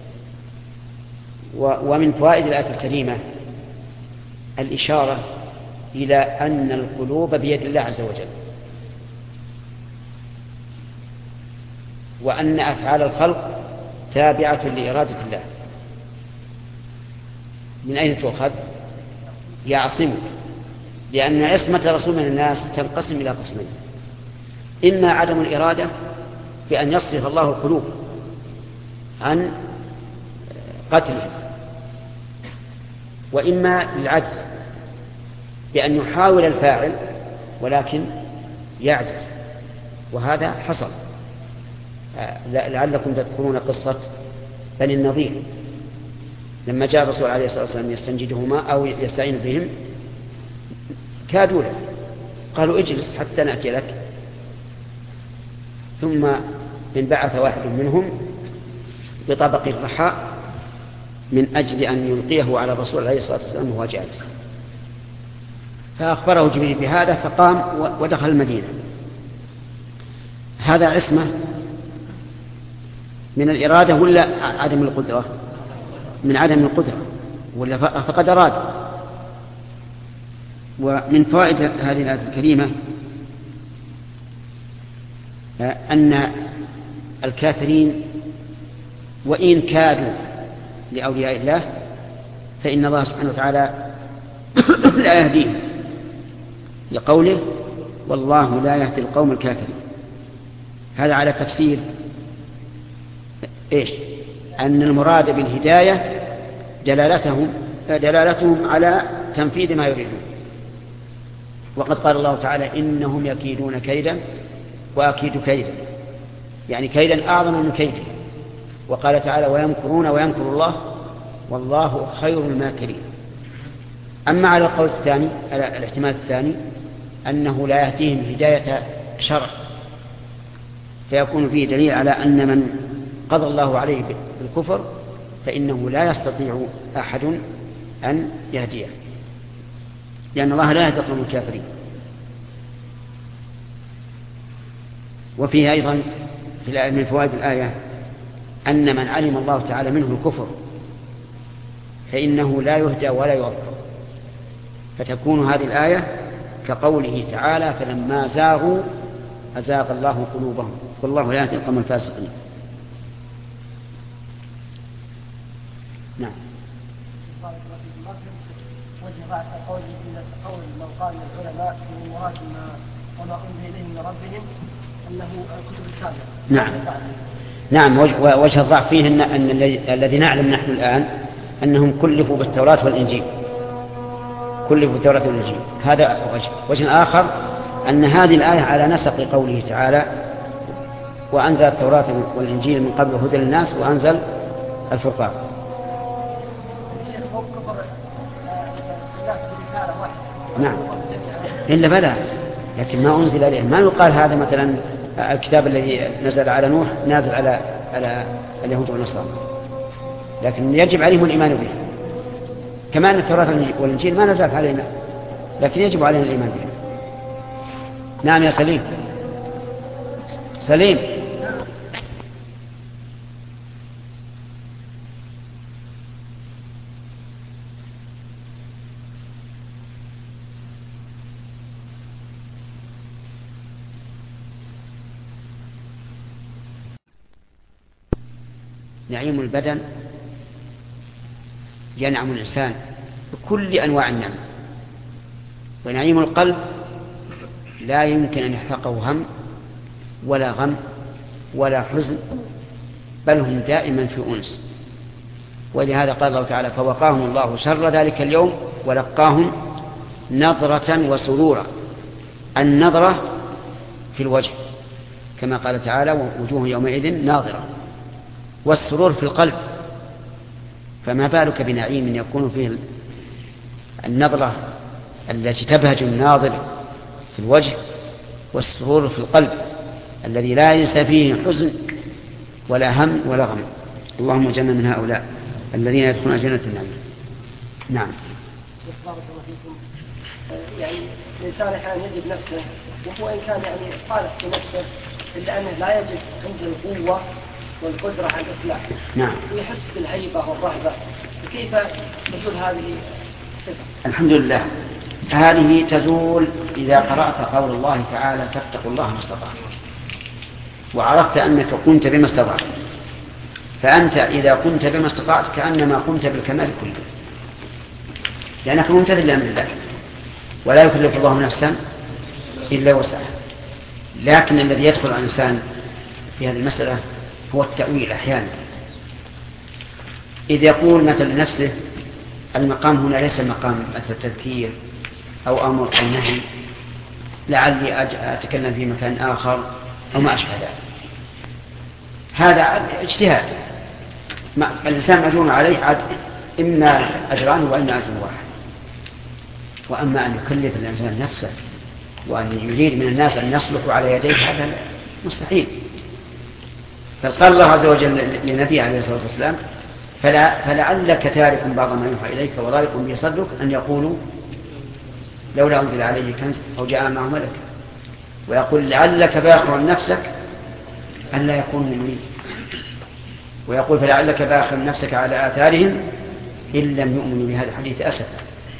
ومن فوائد الآية الكريمة الإشارة إلى أن القلوب بيد الله عز وجل، وأن أفعال الخلق تابعة لإرادة الله. من أين تؤخذ؟ يعصمك، لأن عصمة رسول من الناس تنقسم إلى قسمين: إما عدم الإرادة بأن يصرف الله القلوب عن قتله، وإما العجز بأن يحاول الفاعل ولكن يعجز، وهذا حصل. لعلكم تذكرون قصة بني النضير لما جاء الرسول عليه الصلاة والسلام يستنجدهما أو يستعين بهم، كادوا له، قالوا اجلس حتى نأتي لك، ثم انبعث واحد منهم بطبق الرحاء من أجل أن يلقيه على الرسول عليه الصلاة والسلام وهو جالس، فأخبره جبريل بهذا فقام ودخل المدينة. هذا عصمة من الإرادة ولا عدم القدرة؟ من عدم القدرة، ولا فقد أراد. ومن فوائد هذه الآية الكريمة أن الكافرين وإن كادوا لأولياء الله فإن الله سبحانه وتعالى لا يهديهم، لقوله والله لا يهدي القوم الكافرين. هذا على تفسير إيش؟ أن المراد بالهداية دلالتهم دلالتهم على تنفيذ ما يريدون. وقد قال الله تعالى إنهم يكيدون كيدا وأكيد كيدا، يعني كيدا أعظم من كيده. وقال تعالى ويمكرون ويمكر الله والله خير الماكرين. أما على القول الثاني، على الاحتمال الثاني، أنه لا يهديهم هداية شرع، فيكون فيه دليل على أن من قضى الله عليه بالكفر فإنه لا يستطيع أحد أن يهديه، لأن الله لا يهدي القوم الكافرين. وفيه أيضا من فوائد الآية أن من علم الله تعالى منه الكفر فإنه لا يهدى ولا يوفق، فتكون هذه الآية كقوله تعالى فلما زاغوا أزاغ الله قلوبهم والله لا يهدي القوم الفاسقين. نعم. وجه وجه ضعف قول قول من قال العلماء من مراد ما وما أنزل إليهم من ربهم أنه الكتب السابقة. نعم نعم وجه الضعف فيه أن, أن الذي نعلم نحن الآن أنهم كلفوا بالتوراة والإنجيل كلفوا بالتوراة والإنجيل هذا وجه. وجه آخر أن هذه الآية على نسق قوله تعالى وأنزل التوراة والإنجيل من قبل هدى للناس وأنزل الفرقان. نعم إلا بلى لكن ما أنزل إليه ما يقال هذا مثلا الكتاب الذي نزل على نوح نازل على على اليهود والنصارى لكن يجب عليهم الإيمان به كما أن التوراة والإنجيل ما نزلت علينا لكن يجب علينا الإيمان به. نعم يا سليم سليم نعيم البدن ينعم الإنسان بكل أنواع النعم ونعيم القلب لا يمكن أن يحرقه هم ولا غم ولا حزن بل هم دائما في أنس ولهذا قال الله تعالى فوقاهم الله شر ذلك اليوم ولقاهم نظرة وسرورا. النظرة في الوجه كما قال تعالى وجوه يومئذ ناظرة والسرور في القلب فما بالك بنعيم يكون فيه النظرة التي تبهج الناظر في الوجه والسرور في القلب الذي لا ينسى فيه حزن ولا هم ولا غم. اللهم اجعلنا من هؤلاء الذين يدخلون جنة النعيم. نعم. يعني الإنسان أحيانا يجد نفسه وهو إن كان يعني صالح في نفسه إلا أنه لا يجد عنده القوة والقدرة على الإصلاح. نعم. ويحس بالهيبة والرهبة فكيف تزول هذه الصفة؟ الحمد لله هذه تزول إذا قرأت قول الله تعالى فاتقوا الله ما استطعتم وعرفت أنك كنت بما استطعت فأنت إذا كنت بما استطعت كأنما قمت بالكمال كله لأنك ممتثل لأمر الله ولا يكلف الله نفسا إلا وسعها. لكن الذي يدخل على الإنسان في هذه المسألة هو التأويل أحيانا إذ يقول مثل لنفسه المقام هنا ليس مقام مثل تذكير أو أمر أو نهي لعلي أتكلم في مكان آخر أو ما أشبه ذلك. هذا اجتهاد الإنسان مأجور عليه عد إما أجران وإما أجر واحد. وأما أن يكلف الإنسان نفسه وأن يريد من الناس أن يصلحوا على يديه هذا مستحيل. فقال الله عز وجل للنبي عليه الصلاة والسلام فلا فلعلك تارك بعض ما يوحى إليك وضارق به صدرك أن يقولوا لولا أنزل عليه كنز أو جاء معه ملك ويقول لعلك باخر نفسك أن لا يكونوا مؤمنين ويقول فلعلك باخر نفسك على آثارهم إن لم يؤمنوا بهذا الحديث أسفا.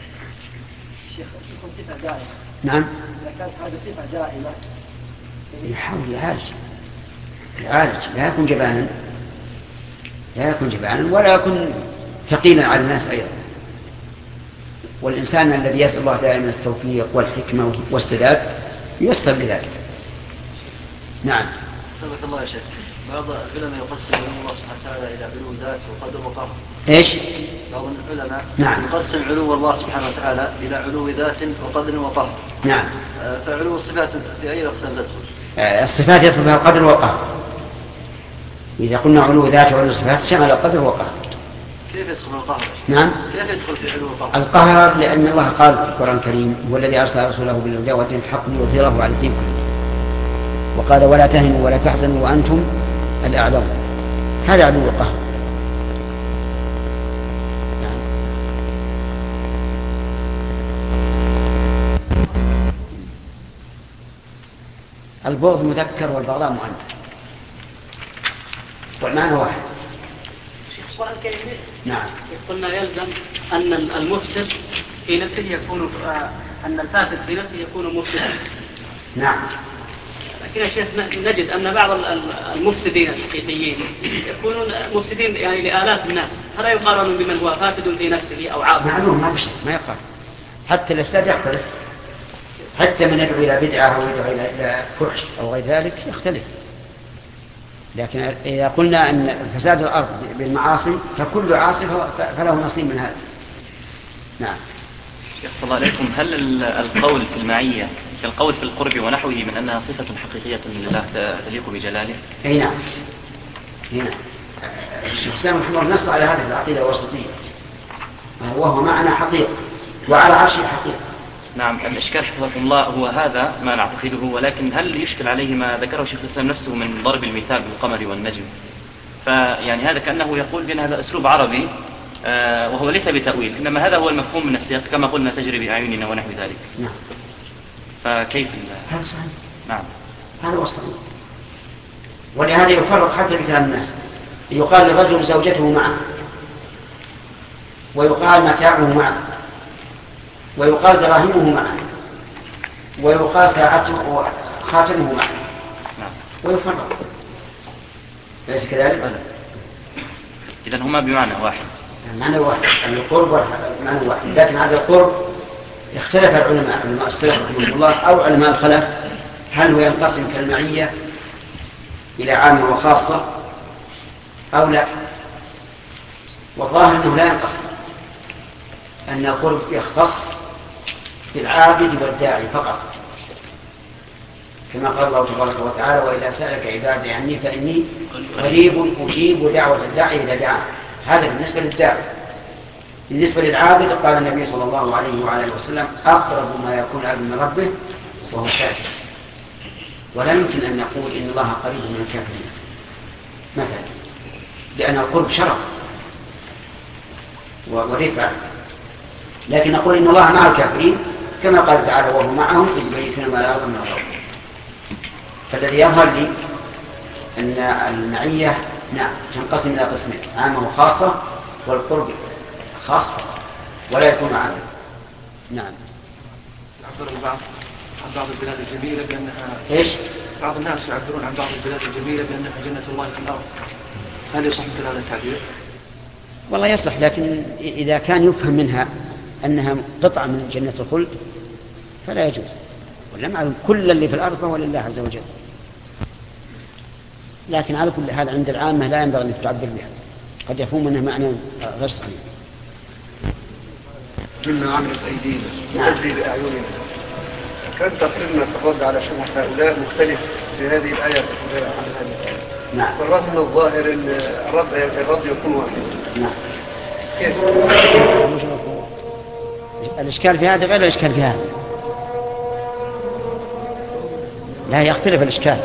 نعم. إذا كانت هذه صفة دائمة يحاول يعالج يعالج لا يكون جبانا لا يكون جبانا ولا يكون ثقيلا على الناس أيضا. والإنسان الذي يسأل الله دائما التوفيق والحكمة والسداد ييسر لذلك. نعم. سبحان الله يا شيخ بعض العلماء يقسم علو الله سبحانه وتعالى إلى علو ذات وقدر وقهر. إيش؟ بعض العلماء نعم. يقسم علو الله سبحانه وتعالى إلى علو ذات وقدر وقهر. نعم. فعلو الصفات في أي أقسام تدخل؟ الصفات يدخل فيها القدر والقهر. إذا قلنا علو ذات وعلو الصفات شمل القدر والقهر. كيف يدخل القهر؟ نعم. كيف يدخل في علو القهر؟ القهر لأن الله قال في القرآن الكريم هو الذي أرسل رسوله بالهدى ودين الحق ليظهره على الدين كله وقال ولا تهنوا ولا تحزنوا وأنتم الأعلون. هذا علو القهر. يعني. البغض مذكر والبغضاء مؤنث والمعنى واحد. نعم. قلنا يلزم أن المفسد في نفسه يكون أن الفاسد في نفسه يكون مفسدا. نعم. لكن يا شيخ نجد أن بعض المفسدين الحقيقيين يكونون مفسدين يعني لآلاف الناس. هل يقارن بمن هو فاسد في نفسه أو عاصي؟ معلوم ما بشيء ما يقارن حتى الإفساد يختلف، حتى من يدعو إلى بدعة أو يدعو إلى فحش أو غير ذلك يختلف. لكن إذا قلنا أن فساد الأرض بالمعاصي فكل عاصي فله نصيب من هذا. نعم. صلى الله عليكم، هل القول في المعية كالقول في القرب ونحوه من أنها صفة حقيقية لله تليق بجلاله؟ أي نعم. هنا الشيخ الإسلام رحمه الله نص على هذه العقيدة الوسطية وهو معنى حقيقة وعلى عرشه حقيقة. نعم. الإشكال حفظكم الله هو هذا ما نعتقده، ولكن هل يشكل عليه ما ذكره شيخ الإسلام نفسه من ضرب المثال بالقمر والنجم؟ فيعني هذا كأنه يقول بأن هذا أسلوب عربي آه وهو ليس بتأويل، إنما هذا هو المفهوم من السياق كما قلنا تجري بأعيننا ونحو ذلك. نعم. فكيف هذا صحيح. نعم. هذا هو الصحيح. ولهذا يفرق حتى بكلام الناس، يقال للرجل زوجته معه، ويقال متاعه معه، ويقال دراهمه معه، ويقال ساعته وخاتمه معه. نعم. ويفرق. ليس كذلك؟ إذن هما بمعنى واحد. معنى واحد، يعني القرب معنى واحد، لكن هذا القرب اختلف العلماء، علماء السلف رحمه الله أو علماء الخلف، هل هو ينقسم كالمعية إلى عامة وخاصة أو لا؟ والظاهر أنه لا ينقسم، أن القرب يختص بالعابد والداعي فقط، كما قال الله تبارك وتعالى: وإذا سألك عبادي عني فإني قريب أجيب دعوة الداعي إذا دعان. هذا بالنسبة للداعي. بالنسبة للعابد قال النبي صلى الله عليه وعلى وسلم: أقرب ما يكون العبد من ربه وهو ساجد. ولا يمكن أن نقول إن الله قريب من الكافرين مثلا، لأن القرب شرف ورفعة، لكن نقول إن الله مع الكافرين كما قال تعالى: وهو معهم إذ يبيتون ما لا يرضى من الله. فالذي يظهر لي أن المعية نعم تنقسم إلى قسمين: عامة وخاصة، والقرب خاص ولا يكون عامة. نعم. يعبر البعض عن بعض البلاد الجميلة بأنها إيش؟ بعض الناس يعبرون عن بعض البلاد الجميلة بأنها جنة الله في الأرض، هل يصح مثل هذا التعبير؟ والله يصلح، لكن إذا كان يفهم منها أنها قطعة من جنة الخلد فلا يجوز. ولا معلوم كل اللي في الأرض هو لله عز وجل، لكن على كل حال عند العامة لا ينبغي أن تعبر بها، قد يفهم منها معنى غير صحيح. مما عملت أيدينا نعم. تجري بأعيننا. كان تقريرنا في الرد على شبهة هؤلاء مختلف في هذه الآية عن هذه الآية. نعم. والرد من الظاهر أن الرد, الرد يكون واحد. نعم. كيف؟ الإشكال في هذا غير الإشكال في هذا، لا يختلف الإشكال.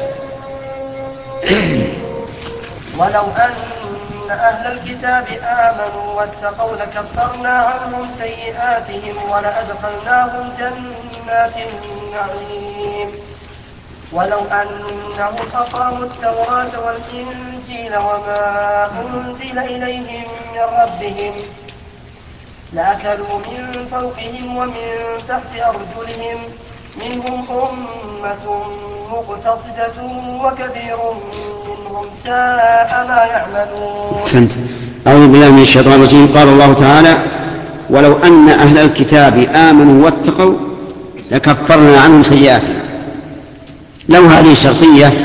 ولو أن أهل الكتاب آمنوا واتقوا لكفرنا عنهم سيئاتهم ولأدخلناهم جنات النعيم. ولو أنهم أقاموا التوراة والإنجيل وما أنزل إليهم من ربهم لأكلوا من فوقهم ومن تحت أرجلهم منهم أمة مقتصدة وكثير منهم ساء ما يعملون. أعوذ بالله من الشيطان الرجيم. قال الله تعالى: ولو أن أهل الكتاب آمنوا واتقوا لكفرنا عنهم سيئاتهم. لو هذه شرطية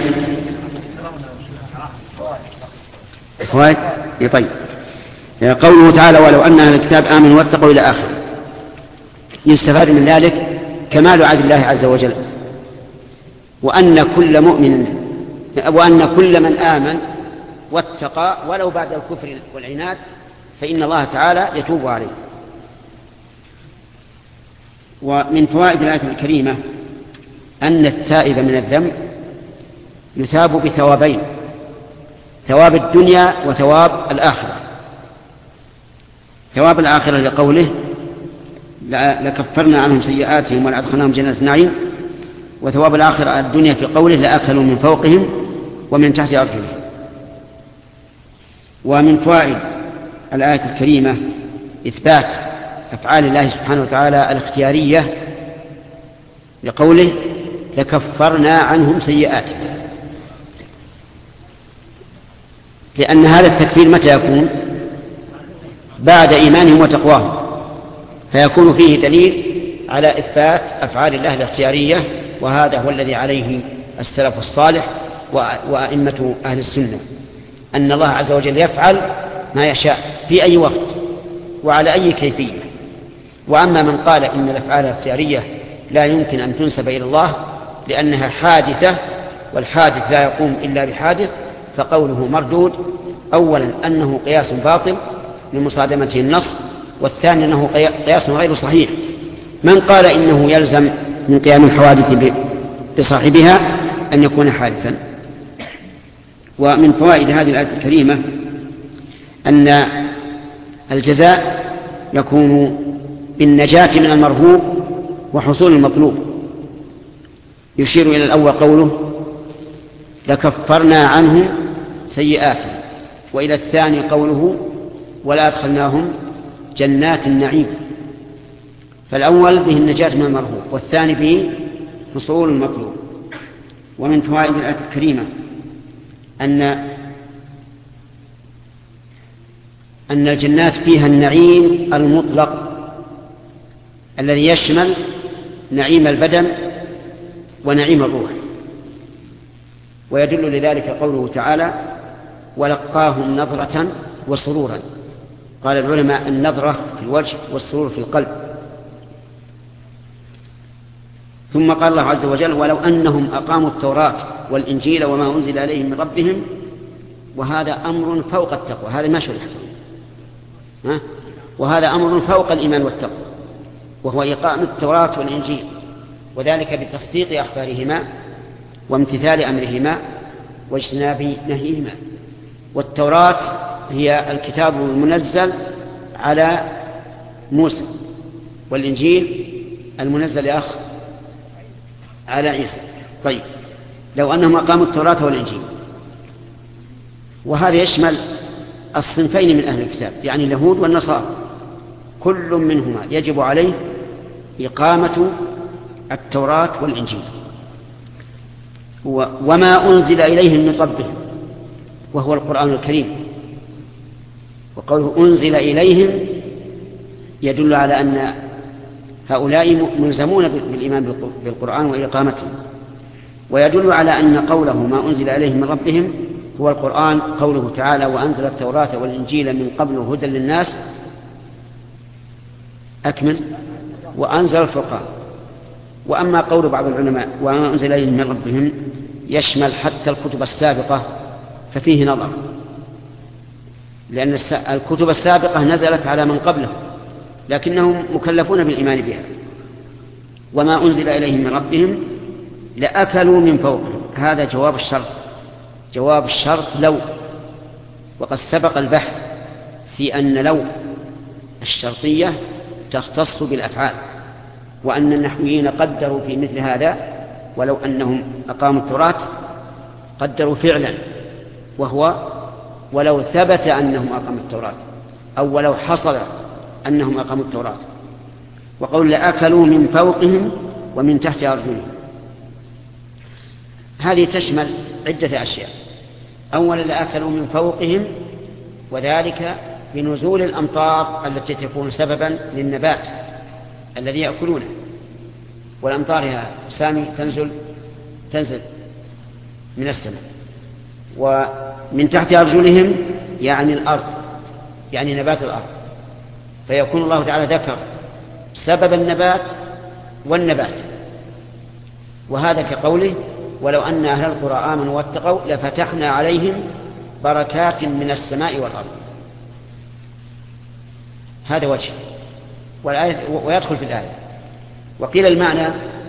فوائد. طيب، قوله تعالى: ولو أن أهل الكتاب آمنوا واتقوا إلى آخر، يستفاد من ذلك كمال عدل الله عز وجل، وأن كل مؤمن وأن كل من آمن واتقى ولو بعد الكفر والعناد فإن الله تعالى يتوب عليه. ومن فوائد الآية الكريمة أن التائب من الذنب يثاب بثوابين: ثواب الدنيا وثواب الآخرة. ثواب الآخرة لقوله: لكفرنا عنهم سيئاتهم ولأدخلناهم جنات النعيم، وثواب الآخرة الدنيا في قوله: لأكلوا من فوقهم ومن تحت أرجلهم. ومن فوائد الآية الكريمة إثبات أفعال الله سبحانه وتعالى الاختيارية لقوله: لكفرنا عنهم سيئاتهم، لأن هذا التكفير متى يكون؟ بعد إيمانهم وتقواهم، فيكون فيه دليل على إثبات أفعال الله الاختيارية، وهذا هو الذي عليه السلف الصالح وأئمة أهل السنة، أن الله عز وجل يفعل ما يشاء في أي وقت وعلى أي كيفية. وأما من قال إن الأفعال الاختيارية لا يمكن أن تنسب إلى الله لأنها حادثة، والحادث لا يقوم إلا بحادث، فقوله مردود. أولا أنه قياس باطل لمصادمته النص، والثاني أنه قياس غير صحيح. من قال إنه يلزم من قيام الحوادث بصاحبها أن يكون حادثا. ومن فوائد هذه الآية الكريمة أن الجزاء يكون بالنجاة من المرهوب وحصول المطلوب. يشير إلى الأول قوله لكفرنا عنهم سيئاتهم، وإلى الثاني قوله ولا أدخلناهم جنات النعيم. فالأول به النجاة من المرهوب، والثاني به حصول المطلوب. ومن فوائد الآية الكريمة أن أن الجنات فيها النعيم المطلق الذي يشمل نعيم البدن ونعيم الروح. ويدل لذلك قوله تعالى ولقاهم نظرة وسرورا. قال العلماء النظرة في الوجه والسرور في القلب. ثم قال الله عز وجل ولو أنهم أقاموا التوراة والإنجيل وما أنزل عليهم من ربهم. وهذا أمر فوق التقوى، هذا ما شرح ها؟ وهذا أمر فوق الإيمان والتقوى، وهو إقامة التوراة والإنجيل، وذلك بتصديق أخبارهما وامتثال أمرهما واجتناب نهيهما. والتوراة هي الكتاب المنزل على موسى، والإنجيل المنزل يا أخ على عيسى. طيب، لو أنهم أقاموا التوراة والإنجيل، وهذا يشمل الصنفين من أهل الكتاب، يعني اليهود والنصارى، كل منهما يجب عليه إقامة التوراة والإنجيل وما أنزل إليهم من ربهم، وهو القرآن الكريم. وقوله أنزل إليهم يدل على أن هؤلاء ملزمون بالإيمان بالقرآن وإقامته، ويدل على أن قوله ما أنزل إليهم من ربهم هو القرآن. قوله تعالى وأنزل التوراة والإنجيل من قبل هدى للناس، أكمل، وأنزل الفرقان. وأما قول بعض العلماء وما أنزل إليهم من ربهم يشمل حتى الكتب السابقة، ففيه نظر، لأن الكتب السابقة نزلت على من قبله لكنهم مكلفون بالإيمان بها. وما أنزل إليهم من ربهم لأكلوا من فوقهم، هذا جواب الشرط. جواب الشرط لو، وقد سبق البحث في أن لو الشرطية تختص بالأفعال، وأن النحويين قدروا في مثل هذا ولو أنهم أقاموا التوراة قدروا فعلا، وهو ولو ثبت أنهم أقاموا التوراة، أو ولو حصل أنهم أقاموا التوراة. وقول لأكلوا من فوقهم ومن تحت أرجلهم، هذه تشمل عدة أشياء. أولا لأكلوا من فوقهم، وذلك بنزول الأمطار التي تكون سببا للنبات الذي يأكلونه. والأمطار يا سامي تنزل تنزل من السماء. ومن تحت أرجلهم يعني الأرض، يعني نبات الأرض، فيكون الله تعالى ذكر سبب النبات والنبات. وهذا كقوله ولو أن أهل القرى آمنوا واتقوا لفتحنا عليهم بركات من السماء والأرض. هذا وجه، ويدخل في الآية. وقيل المعنى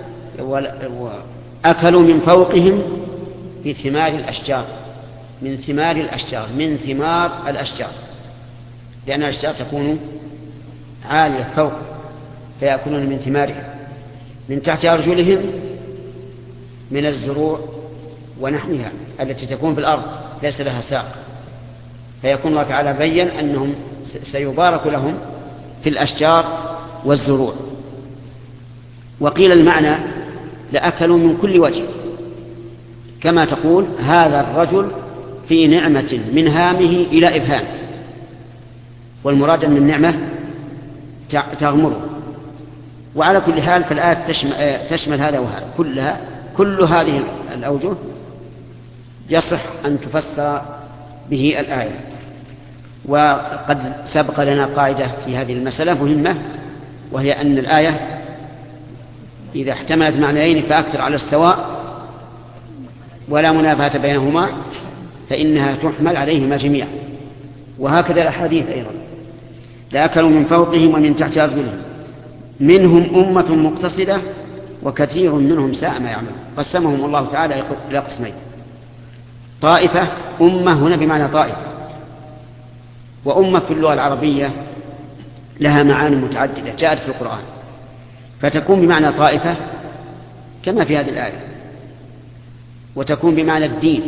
أكلوا من فوقهم في ثمار الأشجار، من ثمار الأشجار، من ثمار الأشجار، لأن الأشجار تكون عالية فوق فيأكلون من ثمارها. من تحت أرجلهم من الزروع ونحوها التي تكون في الأرض ليس لها ساق، فيكون الله تعالى بيّن أنهم سيبارك لهم في الأشجار والزروع. وقيل المعنى لأكلوا من كل وجه، كما تقول هذا الرجل في نعمة من هامه إلى إبهامه، والمراد من النعمة تغمره وعلى كل حال فالآية تشمل, تشمل هذا وهذا كلها كل هذه الأوجه يصح أن تفسر به الآية. وقد سبق لنا قاعدة في هذه المسألة مهمة، وهي أن الآية إذا احتملت معنيين فأكثر على السواء ولا منافاة بينهما فإنها تحمل عليهما جميعا. وهكذا الأحاديث أيضا: لأكلوا من فوقهم ومن تحت أرجلهم منهم أمة مقتصدة وكثير منهم ساء ما يعملون. قسمهم الله تعالى إلى قسمين: طائفة، أمة هنا بمعنى طائفة، وأمة في اللغة العربية لها معاني متعددة جاءت في القرآن، فتكون بمعنى طائفة كما في هذه الآية، وتكون بمعنى الدين،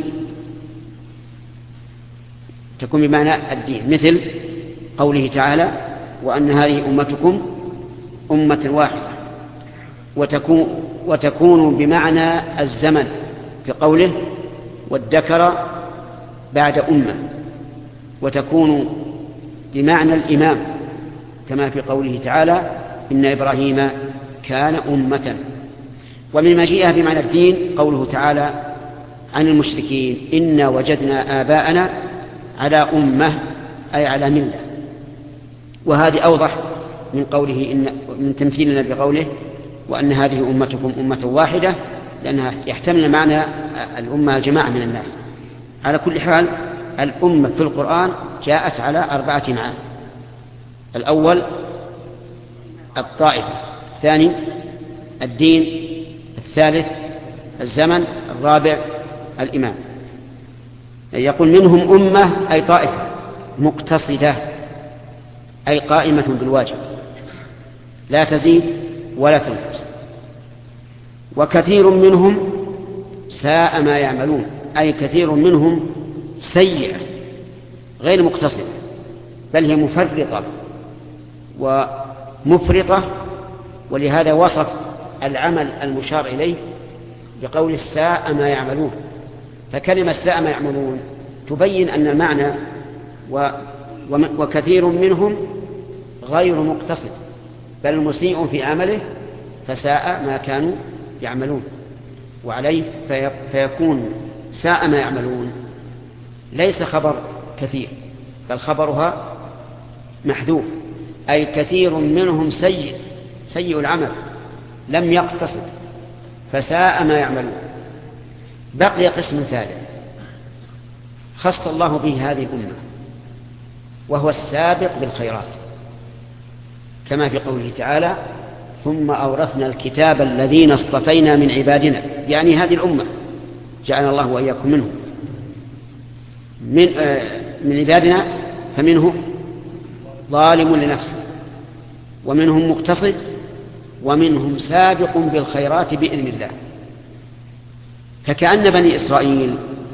تكون بمعنى الدين مثل قوله تعالى: وأن هذه أمتكم أمة واحدة. وتكون, وتكون بمعنى الزمن في قوله: وادكر بعد أمة. وتكون بمعنى الإمام كما في قوله تعالى: إن إبراهيم كان أمة. ومن مجيئها بمعنى الدين قوله تعالى عن المشركين: إنا وجدنا آباءنا على أمة، أي على ملة. وهذه أوضح من قوله إن من تمثيلنا بقوله: وأن هذه أمتكم أمة واحدة، لأنها يحتمل معنى الأمة الجماعة من الناس. على كل حال الأمة في القرآن جاءت على أربعة معاني: الأول الطائفة، الثاني الدين، الثالث الزمن، الرابع الإمام. يقول منهم أمة أي طائفة مقتصدة، أي قائمة بالواجب لا تزيد ولا تنقص. وكثير منهم ساء ما يعملون، أي كثير منهم سيئة غير مقتصدة، بل هي مفرطة ومفرطة. ولهذا وصف العمل المشار إليه بقول ساء ما يعملون. فكلمة ساء ما يعملون تبين أن المعنى و... وكثير منهم غير مقتصد، بل مسيء في عمله فساء ما كانوا يعملون. وعليه في... فيكون ساء ما يعملون ليس خبر كثير، بل خبرها محذوف، أي كثير منهم سيء سيء العمل لم يقتصد فساء ما يعملون. بقي قسم ثالث خص الله به هذه الأمة، وهو السابق بالخيرات، كما في قوله تعالى: ثم أورثنا الكتاب الذين اصطفينا من عبادنا، يعني هذه الأمة جعلنا الله وإياكم منهم من, آه من عبادنا، فمنه ظالم لنفسه، ومنهم مقتصد، ومنهم سابق بالخيرات بإذن الله. فكأن بني إسرائيل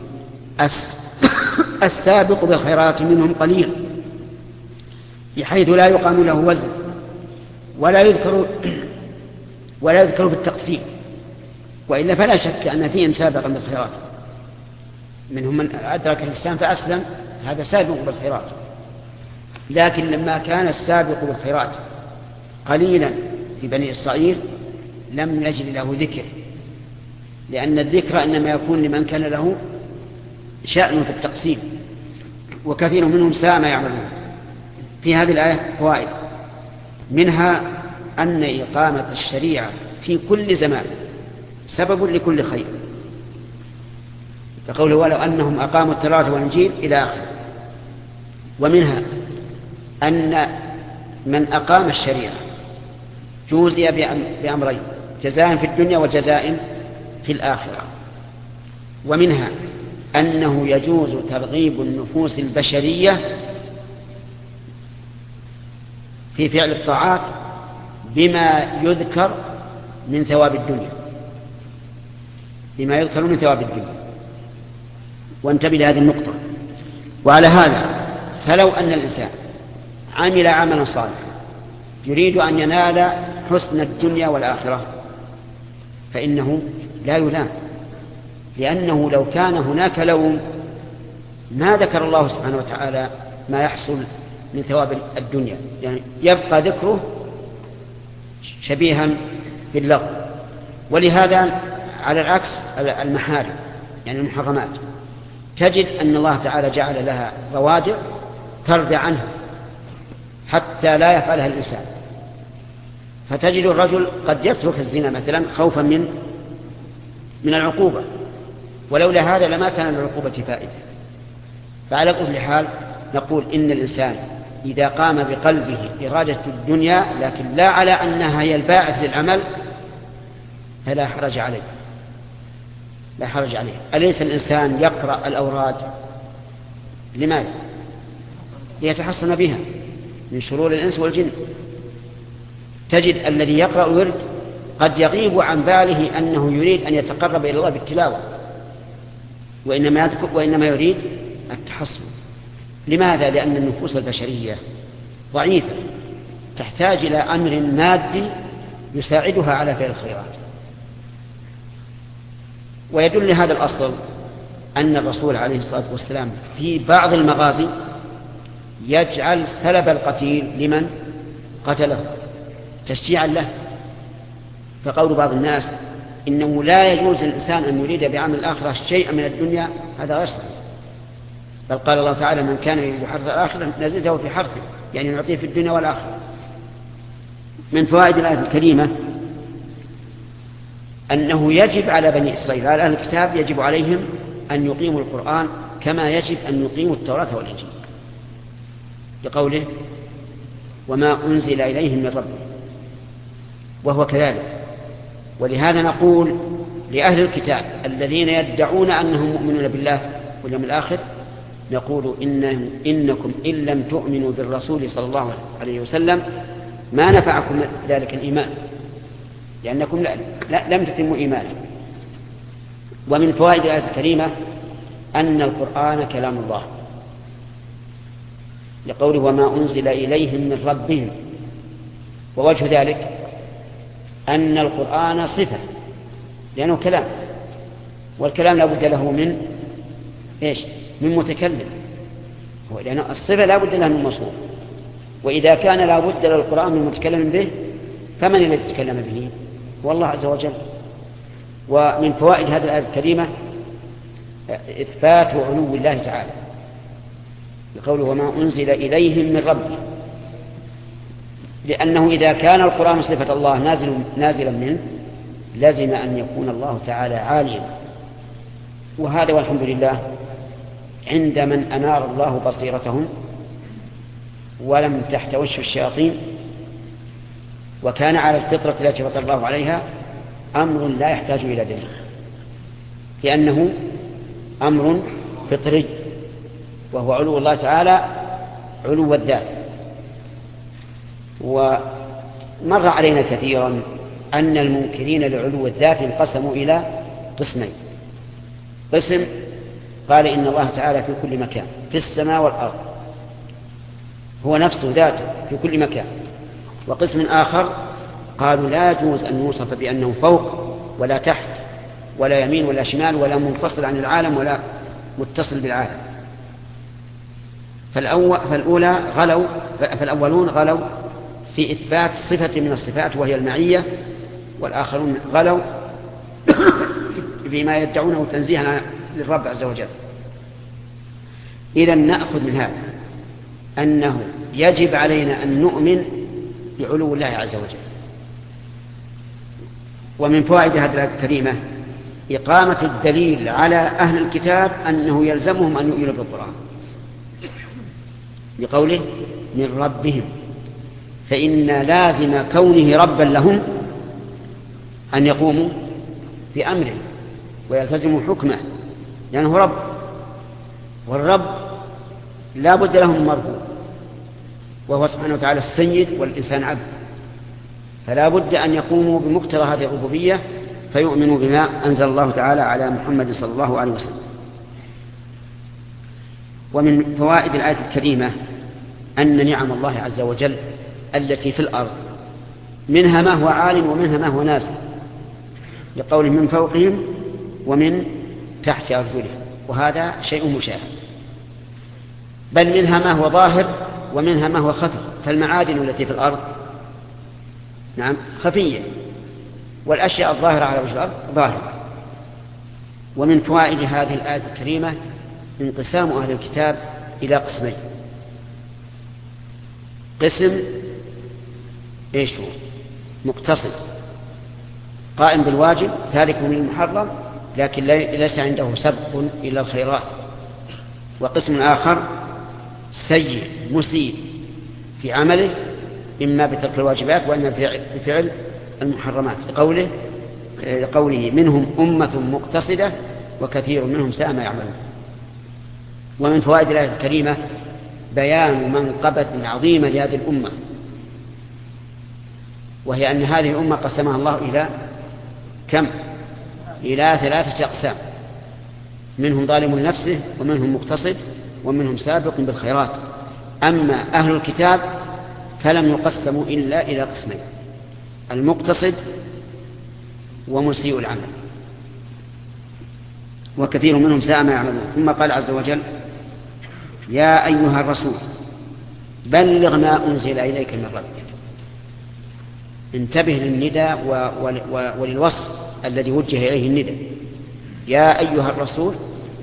السابق بالخيرات منهم قليل، بحيث لا يقام له وزن ولا يذكر ولا يذكر بالتقسيم، وإلا فلا شك أن فيهم سابقا بالخيرات. منهم من أدرك الإسلام فأسلم، هذا سابق بالخيرات. لكن لما كان السابق بالخيرات قليلا في بني إسرائيل لم يجد له ذكر، لأن الذكر إنما يكون لمن كان له شأن في التقسيم، وكثير منهم ساء ما يعملون. في هذه الآية فوائد، منها أن إقامة الشريعة في كل زمان سبب لكل خير، كقوله: ولو أنهم أقاموا التوراة والإنجيل إلى آخره. ومنها أن من أقام الشريعة جوزي بأمرين: جزاء في الدنيا وجزاء في الآخرة. ومنها أنه يجوز ترغيب النفوس البشرية في فعل الطاعات بما يذكر من ثواب الدنيا بما يذكر من ثواب الدنيا وانتبه لهذه النقطة. وعلى هذا فلو أن الإنسان عمل عملا صالحا يريد أن ينال حسن الدنيا والآخرة فإنه لا يلام، لأنه لو كان هناك لوم ما ذكر الله سبحانه وتعالى ما يحصل من ثواب الدنيا، يعني يبقى ذكره شبيها باللغو. ولهذا على العكس المحارم يعني المحرمات تجد أن الله تعالى جعل لها روادع تردع عنها حتى لا يفعلها الإنسان. فتجد الرجل قد يترك الزنا مثلا خوفا من من العقوبة، ولولا هذا لما كان للعقوبة فائدة. فعلى كل حال نقول إن الإنسان إذا قام بقلبه إرادة الدنيا لكن لا على أنها هي الباعث للعمل فلا حرج عليه لا حرج عليه. أليس الإنسان يقرأ الأوراد لماذا؟ ليتحصن بها من شرور الإنس والجن. تجد الذي يقرأ الورد قد يغيب عن باله أنه يريد أن يتقرب إلى الله بالتلاوة، وإنما, وإنما يريد التحصن. لماذا؟ لأن النفوس البشرية ضعيفة تحتاج إلى أمر مادي يساعدها على فعل الخيرات. ويدل هذا الأصل أن الرسول عليه الصلاة والسلام في بعض المغازي يجعل سلب القتيل لمن قتله تشجيعا له. فقول بعض الناس إنه لا يجوز للإنسان أن يريد بعمل الآخرة شيئا من الدنيا هذا غير صحيح، بل قال الله تعالى من كان يريد حرث الآخرة نزده في حرثه، يعني نعطيه في الدنيا والآخرة. من فوائد الآية الكريمة أنه يجب على بني إسرائيل على أهل الكتاب يجب عليهم أن يقيموا القرآن كما يجب أن يقيموا التوراة والإنجيل، لقوله وما أنزل إليهم من ربهم، وهو كذلك. ولهذا نقول لأهل الكتاب الذين يدعون أنهم مؤمنون بالله واليوم الآخر نقول إن إنكم إن لم تؤمنوا بالرسول صلى الله عليه وسلم ما نفعكم ذلك الإيمان، لأنكم لا لا لم تتموا إيمانكم. ومن فوائد الآية الكريمة أن القرآن كلام الله، لقوله وما أنزل إليهم من ربهم. ووجه ذلك أن القرآن صفة لأنه كلام، والكلام لا بد له من إيش؟ من متكلم، لأن الصفة لا بد لها من مصروف، وإذا كان لا بد للقرآن من متكلم به فمن الذي يتكلم به؟ هو الله عز وجل. ومن فوائد هذه الآية الكريمة إثبات علو الله تعالى، لقوله وما أنزل إليهم من ربهم، لأنه إذا كان القرآن صفة الله نازل نازلا منه لازم أن يكون الله تعالى عاليا. وهذا والحمد لله عند من أنار الله بصيرتهم ولم تحتوش الشياطين وكان على الفطرة التي فطر الله عليها أمر لا يحتاج إلى دليل، لأنه أمر فطري وهو علو الله تعالى علو الذات. ومر علينا كثيرا أن المنكرين لعلو الذات انقسموا إلى قسمين. قسم قال إن الله تعالى في كل مكان في السماء والأرض، هو نفسه ذاته في كل مكان. وقسم آخر قالوا لا يجوز أن يوصف بأنه فوق ولا تحت ولا يمين ولا شمال ولا منفصل عن العالم ولا متصل بالعالم. فالأول فالأولى غلوا فالأولون غلوا في إثبات صفة من الصفات وهي المعية، والآخرون غلوا بما يدعونه تنزيها للرب عز وجل. إذن نأخذ من هذا أنه يجب علينا أن نؤمن بعلو الله عز وجل. ومن فوائد هذه الآية الكريمة إقامة الدليل على أهل الكتاب أنه يلزمهم أن يؤمنوا بالقرآن، لقوله من ربهم، فإن لازم كونه ربا لهم أن يقوموا بأمره ويلتزموا حكمه، لأنه رب، والرب لا بد لهم من مربوب، وهو سبحانه وتعالى السيد والإنسان عبد، فلا بد أن يقوموا بمقتضى هذه الربوبية فيؤمنوا بما أنزل الله تعالى على محمد صلى الله عليه وسلم. ومن فوائد الآية الكريمة أن نعم الله عز وجل التي في الأرض منها ما هو عال ومنها ما هو نازل، لقوله من فوقهم ومن تحت أرجلهم، وهذا شيء مشاهد. بل منها ما هو ظاهر ومنها ما هو خفي، فالمعادن التي في الأرض نعم خفية، والأشياء الظاهرة على وجه الأرض ظاهرة. ومن فوائد هذه الآية الكريمة انقسام أهل الكتاب إلى قسمين: قسم إيش هو؟ مقتصد قائم بالواجب تارك للمحرم لكن ليس عنده سبق إلى الخيرات، وقسم آخر سيء مسيء في عمله إما بترك الواجبات وإما بفعل المحرمات، لقوله لقوله منهم أمة مقتصدة وكثير منهم ساء ما يعملون. ومن فوائد الآية الكريمة بيان منقبة عظيمة لهذه الأمة، وهي أن هذه الأمة قسمها الله إلى كم؟ إلى ثلاثة أقسام: منهم ظالم لنفسه، ومنهم مقتصد، ومنهم سابق بالخيرات. أما أهل الكتاب فلم يقسموا إلا إلى قسمين: المقتصد ومسيء العمل، وكثير منهم ساء ما يعملون. ثم قال عز وجل: يا أيها الرسول بلغ ما أنزل إليك من ربك. انتبه للندى وللوصف الذي وجه إليه الندى. يا أيها الرسول،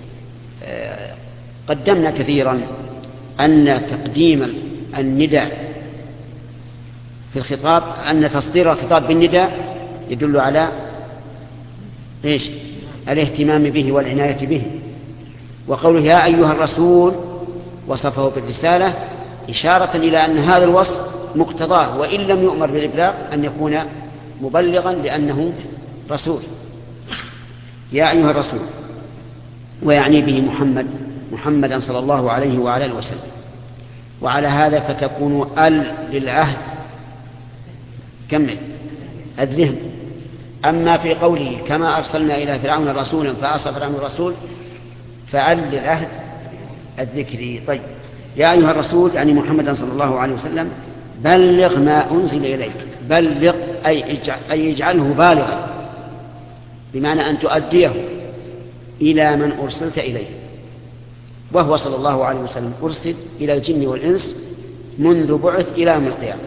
قدمنا كثيرا أن تقديم الندى في الخطاب، أن تصدير الخطاب بالندى يدل على إيش؟ الاهتمام به والعناية به. وقوله يا أيها الرسول وصفه بالرسالة إشارة إلى أن هذا الوصف مقتضاه، وإن لم يؤمر بالإبلاغ أن يكون مبلغا لأنه رسول. يا أيها الرسول، ويعني به محمد محمدا صلى الله عليه وعلى اله وسلم. وعلى هذا فتكون ال للعهد كمل الذهن. أما في قوله كما أرسلنا إلى فرعون رسولا فعصى فرعون الرسول فال للعهد الذكري. طيب، يا أيها الرسول يعني محمدا صلى الله عليه وسلم بلغ ما أنزل إليك. بلغ أي اجعله بالغا، بمعنى أن تؤديه إلى من أرسلت إليه، وهو صلى الله عليه وسلم أرسل إلى الجن والإنس منذ بعث إلى يوم القيامة.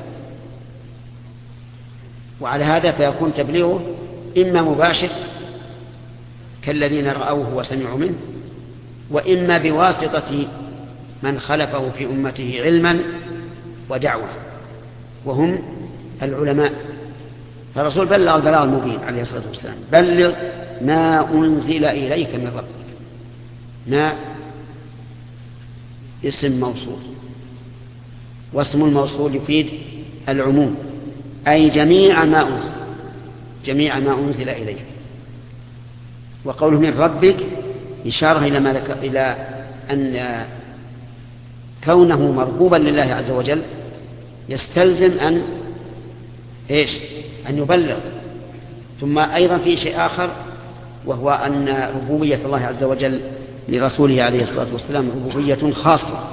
وعلى هذا فيكون تبليغه إما مباشر كالذين رأوه وسمعوا منه، وإما بواسطة من خلفه في أمته علما ودعوة وهم العلماء. فالرسول بلغ البلاغ المبين عليه الصلاة والسلام. بلغ ما أنزل إليك من ربك. ما اسم موصول، واسم الموصول يفيد العموم، أي جميع ما أنزل جميع ما أنزل إليك. وقوله من ربك إشارة إلى ما ذكر إلى أن كونه مرغوبا لله عز وجل يستلزم أن إيش أن يبلغ. ثم أيضا في شيء آخر، وهو أن ربوبية الله عز وجل لرسوله عليه الصلاة والسلام ربوبية خاصة.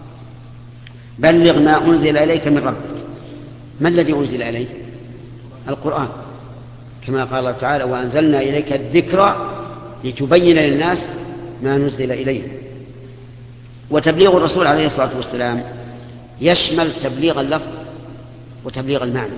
بلغ ما أنزل إليك من ربك. ما الذي أنزل إليك؟ القرآن، كما قال الله تعالى وأنزلنا إليك الذكر لتبين للناس ما نزل إليه. وتبليغ الرسول عليه الصلاة والسلام يشمل تبليغ اللفظ وتبليغ المعنى،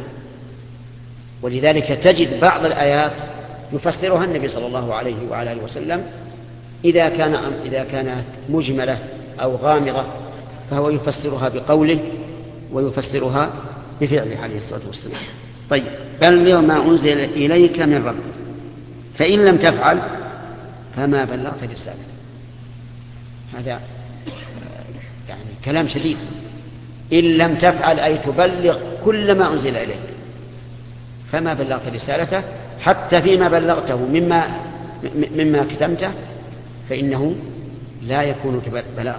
ولذلك تجد بعض الآيات يفسرها النبي صلى الله عليه وعلى آله وسلم إذا كان إذا كانت مجملة أو غامضة فهو يفسرها بقوله ويفسرها بفعله عليه الصلاة والسلام. طيب، بلغ ما أنزل إليك من ربك، فإن لم تفعل فما بلغت رسالته. هذا يعني كلام شديد. إن لم تفعل أي تبلغ كل ما أنزل إليك فما بلغت رسالته، حتى فيما بلغته مما مما كتمته فإنه لا يكون بلاغ،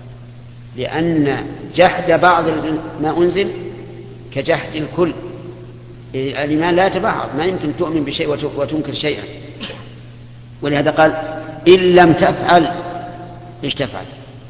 لأن جحد بعض ما أنزل كجحد الكل. الإيمان لا يتبعض، ما يمكن تؤمن بشيء وتنكر شيئا. ولهذا قال إن لم تفعل إيش تفعل؟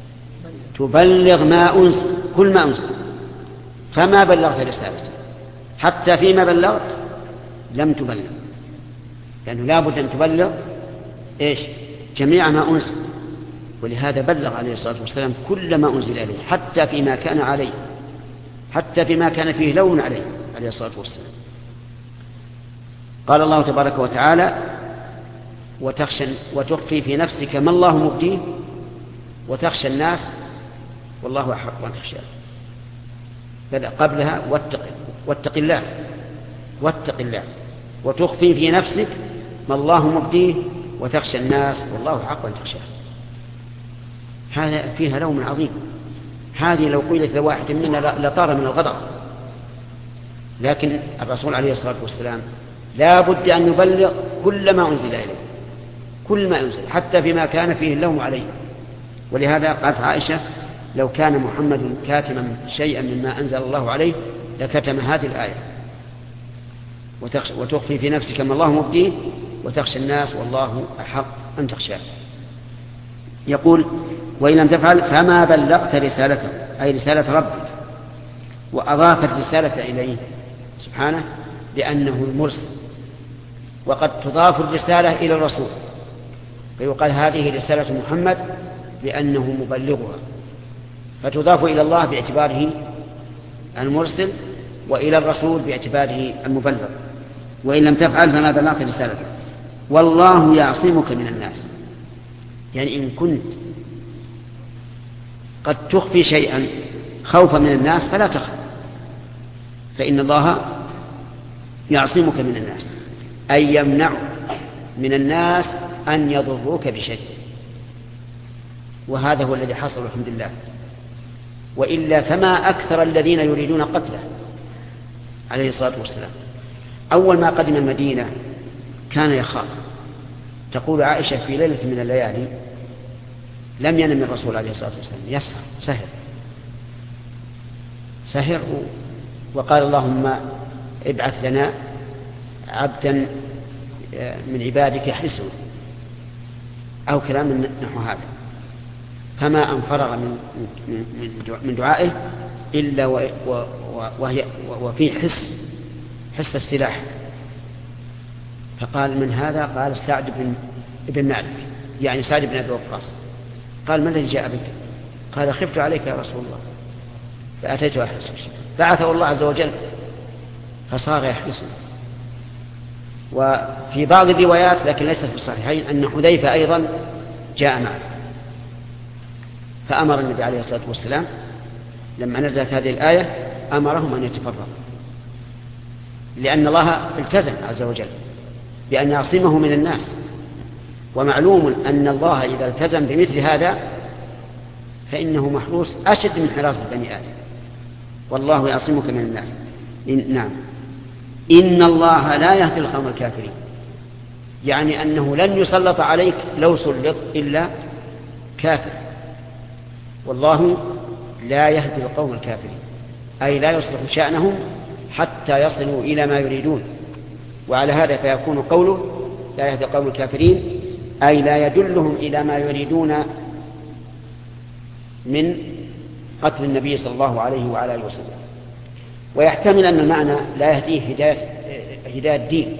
تبلغ ما أنزل كل ما أنزل فما بلغت رسالته، حتى فيما بلغت لم تبلغ، لأنه لا بد أن تبلغ إيش جميع ما أنزل. ولهذا بلغ عليه الصلاة والسلام كل ما أنزل عليه، حتى فيما كان عليه، حتى فيما كان فيه لون عليه عليه الصلاة والسلام. قال الله تبارك وتعالى وتخشى وتخفي في نفسك ما الله مبديه وتخشى الناس والله أحق أن تخشاه. بدأ قبلها واتق, واتق الله واتق الله وتخفي في نفسك ما الله مبديه وتخشى الناس والله حق أن تخشاه. هذا فيها لوم عظيم. هذه لو قيلت لواحد منا لطار من الغضب، لكن الرسول عليه الصلاة والسلام لا بد أن يبلغ كل ما أنزل إليه، كل ما أنزل حتى فيما كان فيه اللوم عليه. ولهذا قالت عائشة لو كان محمد كاتما شيئا مما أنزل الله عليه لكتم هذه الآية وتخفي في نفسك ما الله مبديه وتخشى الناس والله أحق أن تخشاه. يقول وإن لم تفعل فما بلغت رسالته أي رسالة ربك، وأضاف الرسالة إليه سبحانه لأنه المرسل، وقد تضاف الرسالة إلى الرسول فيقال هذه رسالة محمد لأنه مبلغها، فتضاف إلى الله باعتباره المرسل وإلى الرسول باعتباره المبلغ. وإن لم تفعل فما بلغت رسالته والله يعصمك من الناس. يعني إن كنت قد تخفي شيئا خوفا من الناس فلا تخف، فإن الله يعصمك من الناس أي يمنعك من الناس أن يضروك بشيء، وهذا هو الذي حصل الحمد لله. وإلا فما أكثر الذين يريدون قتله عليه الصلاة والسلام. أول ما قدم المدينة كان يخاف. تقول عائشة في ليلة من الليالي لم ينم الرسول عليه الصلاة والسلام، يسهر سهر سهر وقال اللهم ابعث لنا عبدا من عبادك يحرسه أو كلام نحو هذا. فما أن فرغ من من دعائه إلا وهي وفي حس حس السلاح. فقال من هذا؟ قال سعد بن ابن مالك، يعني سعد بن أبي وقاص. قال ما الذي جاء بك؟ قال خفت عليك يا رسول الله فأتيت أحرسه. بعثه الله عز وجل فصار يحرسه. وفي بعض الروايات لكن ليست في الصحيحين أن حذيفة أيضا جاء معه، فأمر النبي عليه الصلاة والسلام لما نزلت هذه الآية أمرهم أن يتفرقوا، لأن الله التزم عز وجل بأن يعصمه من الناس. ومعلوم أن الله إذا التزم بمثل هذا فإنه محروس أشد من حراسة بني آدم. والله يعصمك من الناس. إن نعم إن الله لا يهدي القوم الكافرين، يعني أنه لن يسلط عليك لو سلط إلا كافر. والله لا يهدي القوم الكافرين أي لا يصلح شأنهم حتى يصلوا إلى ما يريدون. وعلى هذا فيكون قوله لا يهدي القوم الكافرين أي لا يدلهم إلى ما يريدون من قتل النبي صلى الله عليه وعلى آله وسلم. ويحتمل أن المعنى لا يهديه هداية, هداية الدين،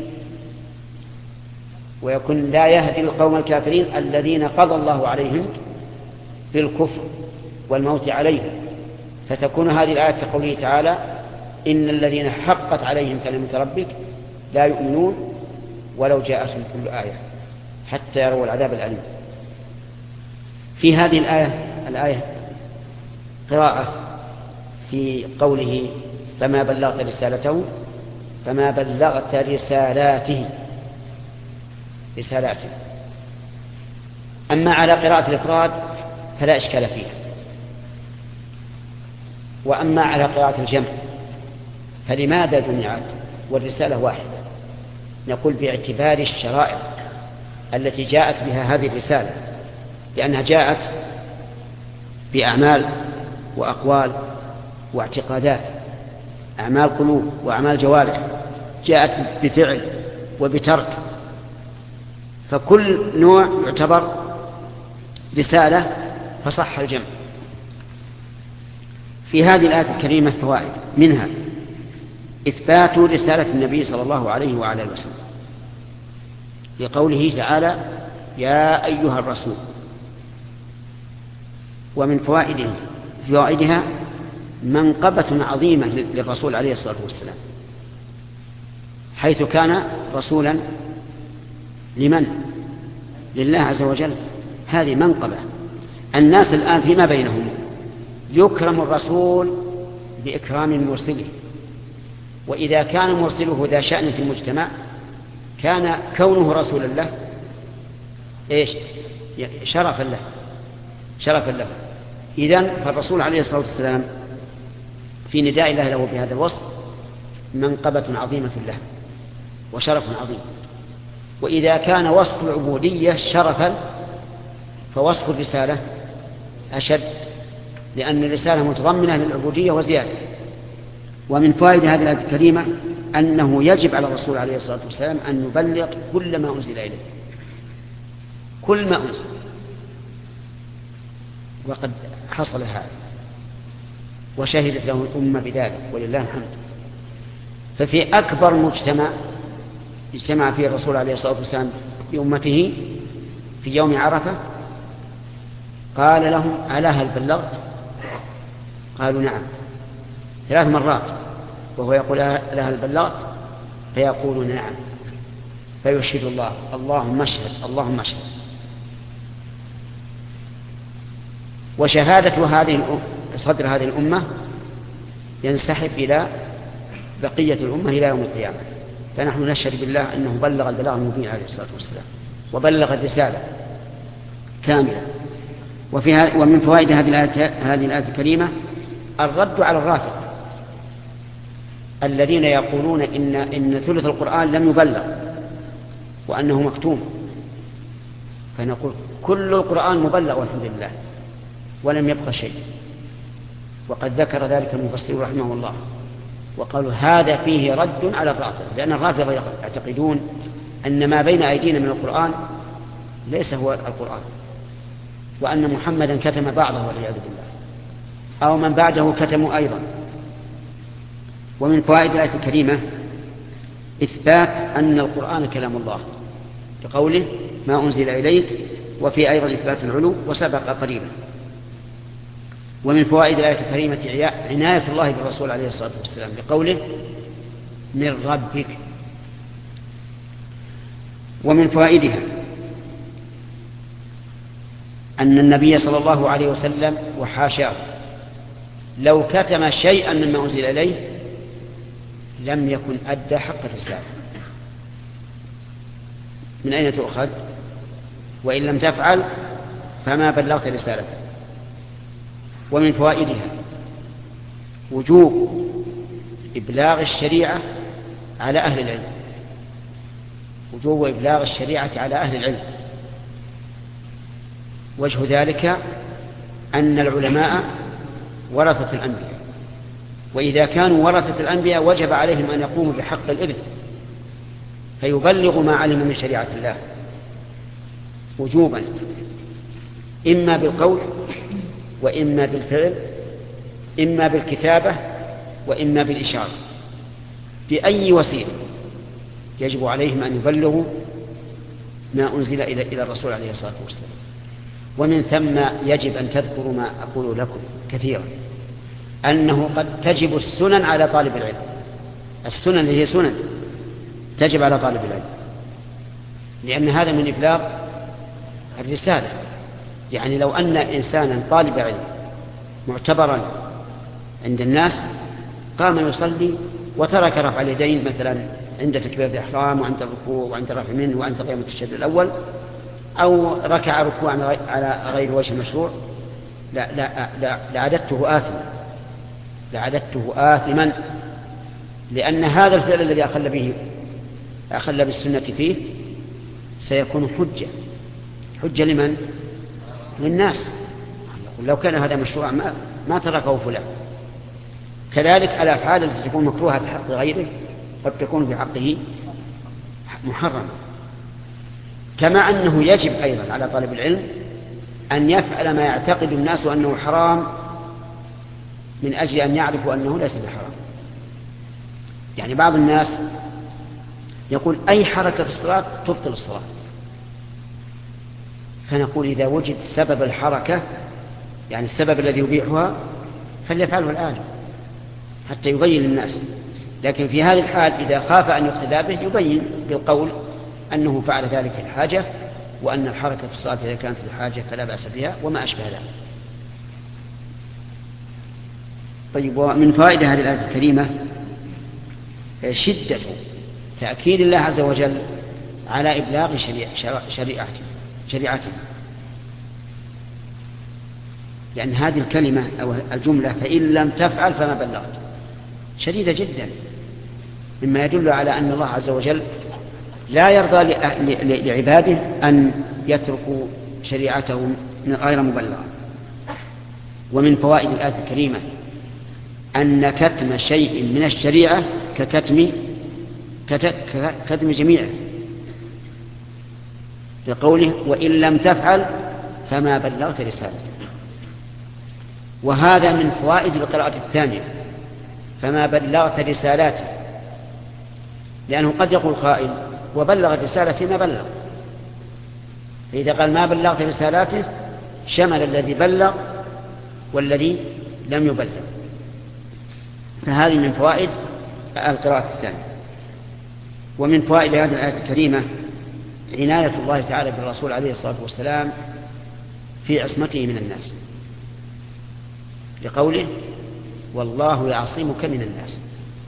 ويكون لا يهدي القوم الكافرين الذين قضى الله عليهم بالكفر والموت عليهم. فتكون هذه الآية في قوله تعالى إن الذين حقت عليهم كلمة ربك لا يؤمنون ولو جاءتهم كل آية حتى يروا العذاب الأليم. في هذه الآية الآية قراءة في قوله فما بلغت رسالته فما بلغت رسالاته رسالاته. أما على قراءة الإفراد فلا إشكال فيها، وأما على قراءة الجمع فلماذا جمعت والرسالة واحدة؟ نقول باعتبار الشرائع التي جاءت بها هذه الرسالة، لأنها جاءت بأعمال وأقوال واعتقادات، أعمال قلوب وأعمال جوارح، جاءت بفعل وبترك، فكل نوع يعتبر رسالة فصح الجمع. في هذه الآية الكريمة فوائد، منها إثبات رسالة النبي صلى الله عليه وعلى آله وسلم لقوله تعالى يا أيها الرسول. ومن فوائدها فوائدها منقبة عظيمة للرسول عليه الصلاة والسلام، حيث كان رسولا لمن؟ لله عز وجل. هذه منقبة. الناس الآن فيما بينهم يكرم الرسول بإكرام مرسله، وإذا كان مرسله ذا شأن في المجتمع كان كونه رسول الله إيش؟ شرفا له شرفا له. إذن فالرسول عليه الصلاة والسلام في نداء الله له بهذا الوصف منقبة عظيمة له وشرف عظيم. وإذا كان وصف العبودية شرفا فوصف الرسالة أشد، لأن الرسالة متضمنة للعبودية وزيادة. ومن فوائد هذه الآية الكريمة أنه يجب على الرسول عليه الصلاة والسلام أن يبلغ كل ما أنزل إليه، كل ما أنزل، وقد حصل هذا وشهدت له الأمة بذلك ولله الحمد. ففي أكبر مجتمع اجتمع فيه الرسول عليه الصلاة والسلام لأمته في يوم عرفة قال لهم: ألا هل بلغت؟ قالوا: نعم، ثلاث مرات، وهو يقول: ألا هل بلغت؟ فيقولون: نعم، فيشهد الله: اللهم اشهد اللهم اشهد. وشهادة هذه صدر هذه الأمة ينسحب إلى بقية الأمة إلى يوم القيامة. فنحن نشهد بالله أنه بلغ البلاغ المبين عليه الصلاة والسلام وبلغ الرسالة كاملة. وفيها ومن فوائد هذه الآية هذه الآية الكريمة الرد على الرافضة الذين يقولون إن إن ثلث القرآن لم يبلغ وأنه مكتوم. فنقول: كل القرآن مبلغ والحمد لله ولم يبقى شيء. وقد ذكر ذلك المفسر رحمه الله وقالوا: هذا فيه رد على الرافضة، لأن الرافضة يعتقدون أن ما بين أيدينا من القرآن ليس هو القرآن، وأن محمدا كتم بعضه والعياذ بالله، أو من بعده كتموا أيضا. ومن فوائد الآية الكريمة إثبات أن القرآن كلام الله بقوله: ما أنزل إليك، وفي أيضا إثبات العلو وسبق قريبا. ومن فوائد الآية الكريمة عناية الله بالرسول عليه الصلاة والسلام بقوله: من ربك. ومن فوائدها أن النبي صلى الله عليه وسلم وحاشاه لو كتم شيئا مما أنزل إليه لم يكن أدى حق الرسالة. من أين تؤخذ؟ وإن لم تفعل فما بلغت رسالته. ومن فوائدها وجوب إبلاغ الشريعة على أهل العلم، وجوب إبلاغ الشريعة على أهل العلم. وجه ذلك أن العلماء ورثة الأنبياء، وإذا كانوا ورثة الأنبياء وجب عليهم أن يقوموا بحق الإرث فيبلغوا ما علم من شريعة الله وجوبا، إما بالقول وإما بالفعل، إما بالكتابة وإما بالإشارة، بأي وسيلة يجب عليهم أن يبلغوا ما أنزل إلى إلى الرسول عليه الصلاة والسلام. ومن ثم يجب أن تذكروا ما أقول لكم كثيرا، أنه قد تجب السنن على طالب العلم. السنن اللي هي سنن تجب على طالب العلم، لأن هذا من إبلاغ الرسالة. يعني لو أن إنسانا طالب علم معتبرا عند الناس قام يصلي وترك رفع اليدين مثلا عند تكبيرة الإحرام وعند الركوع وعند رفع منه وعند قيام التشهد الأول، أو ركع ركوعا على غير وجه المشروع، لا لا لا لعددته آثما لعددته آثما لأن هذا الفعل الذي أخل به أخل بالسنة فيه سيكون حجة حجة لمن؟ للناس. لو كان هذا مشروع ما, ما تركه فلان. كذلك الأفعال التي تكون مكروهة في حق غيره قد تكون في حقه محرمة. كما أنه يجب أيضا على طالب العلم أن يفعل ما يعتقد الناس أنه حرام من أجل أن يعرفوا أنه ليس بحرام. يعني بعض الناس يقول أي حركة في الصلاة تبطل الصلاة، فنقول إذا وجد سبب الحركة يعني السبب الذي يبيحها فليفعله الآن حتى يبين للناس. لكن في هذه الحال إذا خاف أن يقتدى به يبين بالقول أنه فعل ذلك الحاجة، وأن الحركة في الصلاة إذا كانت الحاجة فلا بأس بها وما أشبه ذلك. طيب، ومن فائدة هذه الآية الكريمة شدة تأكيد الله عز وجل على إبلاغ شريعته شريعته لأن هذه الكلمة أو الجملة فإن لم تفعل فما بلغت شديدة جدا، مما يدل على أن الله عز وجل لا يرضى لعباده أن يتركوا شريعته غير مبلغة. ومن فوائد الآية الكريمة أن كتم شيء من الشريعة ككتم كتم جميعه، بقوله وإن لم تفعل فما بلغت رسالته. وهذا من فوائد القراءة الثانية، فما بلغت رسالاته، لأنه قد يقول قائل وبلغ الرسالة فيما بلغ، فإذا قال ما بلغت رسالاته شمل الذي بلغ والذي لم يبلغ. فهذه من فوائد القراءة الثانية. ومن فوائد هذه الآية الكريمة عناية الله تعالى بالرسول عليه الصلاة والسلام في عصمته من الناس، لقوله والله يعصمك من الناس.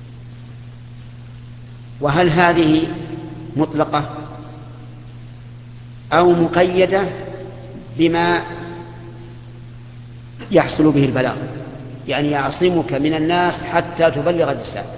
وهل هذه مطلقة أو مقيدة بما يحصل به البلاغ؟ يعني يعصمك من الناس حتى تبلغ الرسالة.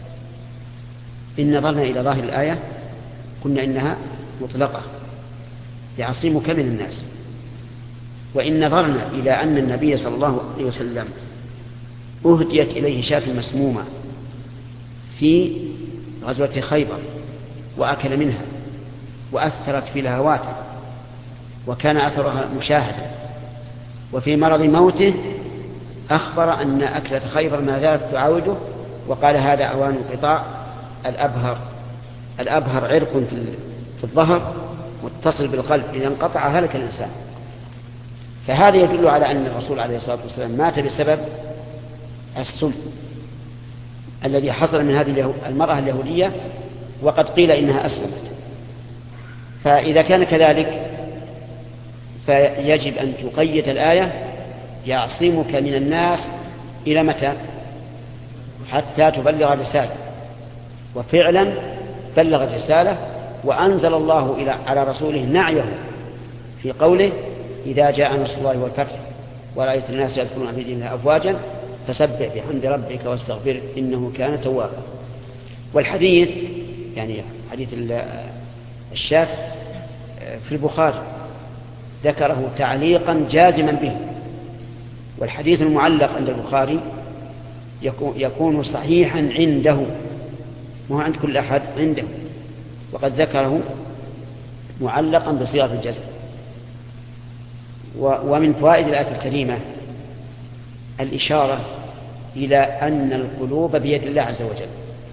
إن نظرنا إلى ظاهر الآية قلنا إنها مطلقة، يعصمك من الناس. وإن نظرنا إلى أن النبي صلى الله عليه وسلم أهديت إليه شاة مسمومة في غزوة خيبر وأكل منها وأثرت في لهواته وكان أثرها مشاهدا، وفي مرض موته أخبر أن أكلة خيبر ما زالت تعاوده، وقال هذا أوان انقطاع الأبهر. الأبهر عرق في الظهر متصل بالقلب، إذا انقطع هلك الإنسان. فهذا يدل على أن الرسول عليه الصلاة والسلام مات بسبب السم الذي حصل من هذه المرأة اليهودية، وقد قيل إنها أسلمت. فإذا كان كذلك فيجب أن تقيد الآية يعصمك من الناس إلى متى؟ حتى تبلغ الرسالة. وفعلا بلغ الرسالة، وأنزل الله إلى على رسوله نعيه في قوله إذا جاء نصر الله والفتح ورأيت الناس يدخلون في دين الله أفواجا فسبح بحمد ربك واستغفره إنه كان توابا. والحديث يعني حديث الشاة في البخاري ذكره تعليقا جازما به، والحديث المعلق عند البخاري يكون صحيحا عنده، مو عند كل أحد، عنده، وقد ذكره معلقا بصيغة الجزم. ومن فوائد الآية الكريمة الإشارة إلى أن القلوب بيد الله عز وجل،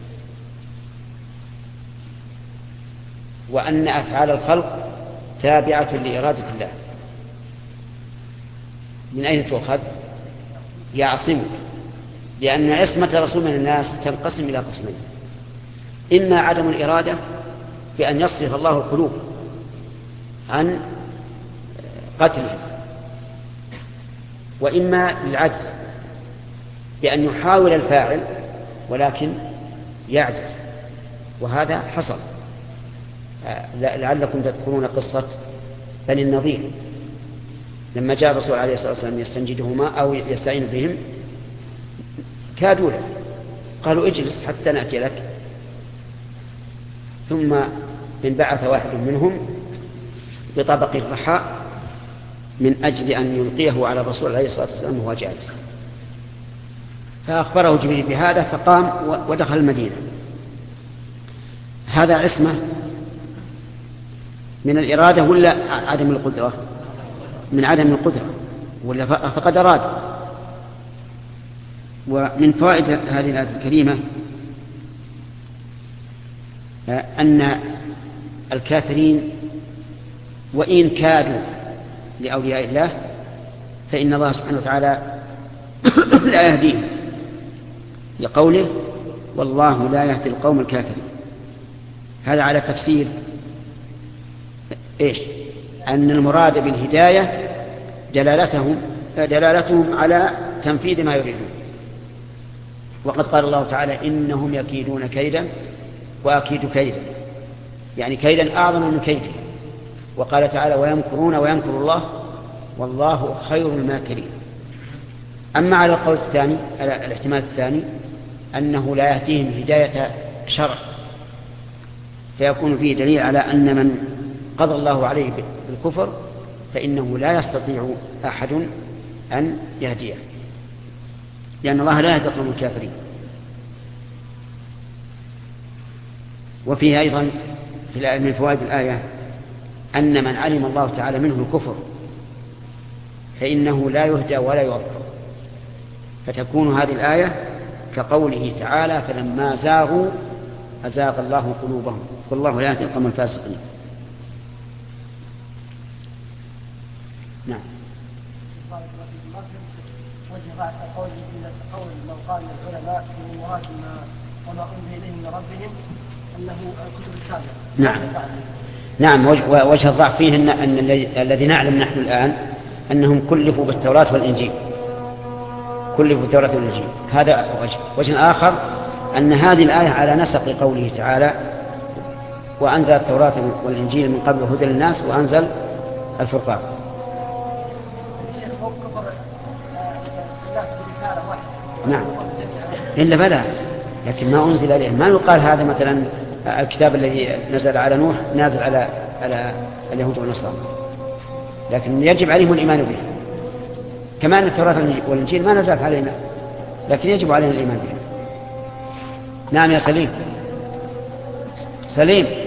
وأن أفعال الخلق تابعة لإرادة الله. من أين تؤخذ؟ يعصمك، لأن عصمة رسول من الناس تنقسم إلى قسمين: إما عدم الإرادة بأن يصرف الله القلوب عن قتله، وإما العجز بأن يحاول الفاعل ولكن يعجز، وهذا حصل. لعلكم تذكرون قصة بني النضير لما جاء الرسول عليه الصلاة والسلام يستنجدهما أو يستعين بهم، كادوا له، قالوا اجلس حتى نأتي لك. ثم انبعث واحد منهم بطبق الرحاء من أجل أن يلقيه على الرسول عليه الصلاة والسلام وهو جالس، فأخبره جبريل بهذا فقام ودخل المدينة. هذا عصمة من الإرادة ولا عدم القدرة؟ من عدم القدرة، ولا فقد أراد. ومن فوائد هذه الآية الكريمة أن الكافرين وإن كادوا لأولياء الله فإن الله سبحانه وتعالى لا يهديهم، لقوله والله لا يهدي القوم الكافرين. هذا على تفسير إيش؟ أن المراد بالهداية دلالتهم دلالتهم على تنفيذ ما يريدون. وقد قال الله تعالى إنهم يكيدون كيدا وأكيد كيدا، يعني كيدا أعظم من كيده. وقال تعالى ويمكرون ويمكر الله والله خير الماكرين. أما على القول الثاني، على الاحتمال الثاني، أنه لا يهديهم هداية شرع، فيكون فيه دليل على أن من قضى الله عليه بالكفر فإنه لا يستطيع أحد أن يهديه، لأن الله لا يهدي القوم الكافرين. وفيه أيضا من فوائد الآية أن من علم الله تعالى منه الكفر فإنه لا يهدى ولا يوفق، فتكون هذه الآية كقوله تعالى فلما زاغوا أزاغ الله قلوبهم والله لا يهدي القوم الفاسقين. نعم. وجه قول قول من قال العلماء من المراد وما أنزل إليهم من ربهم أنه الكتب السابقة. نعم نعم. وجه الضعف فيه أن, أن الذي نعلم نحن الآن أنهم كلفوا بالتوراة والإنجيل، كلفوا بالتوراة والإنجيل. هذا وجه. وجه آخر أن هذه الآية على نسق قوله تعالى وأنزل التوراة والإنجيل من قبل هدى للناس وأنزل الفرقان. نعم إلا بلى، لكن ما أنزل إليه ما يقال هذا مثلا الكتاب الذي نزل على نوح نازل على على اليهود والنصارى، لكن يجب عليهم الإيمان به، كما أن التوراة والإنجيل ما نزلت علينا لكن يجب علينا الإيمان به. نعم يا سليم. سليم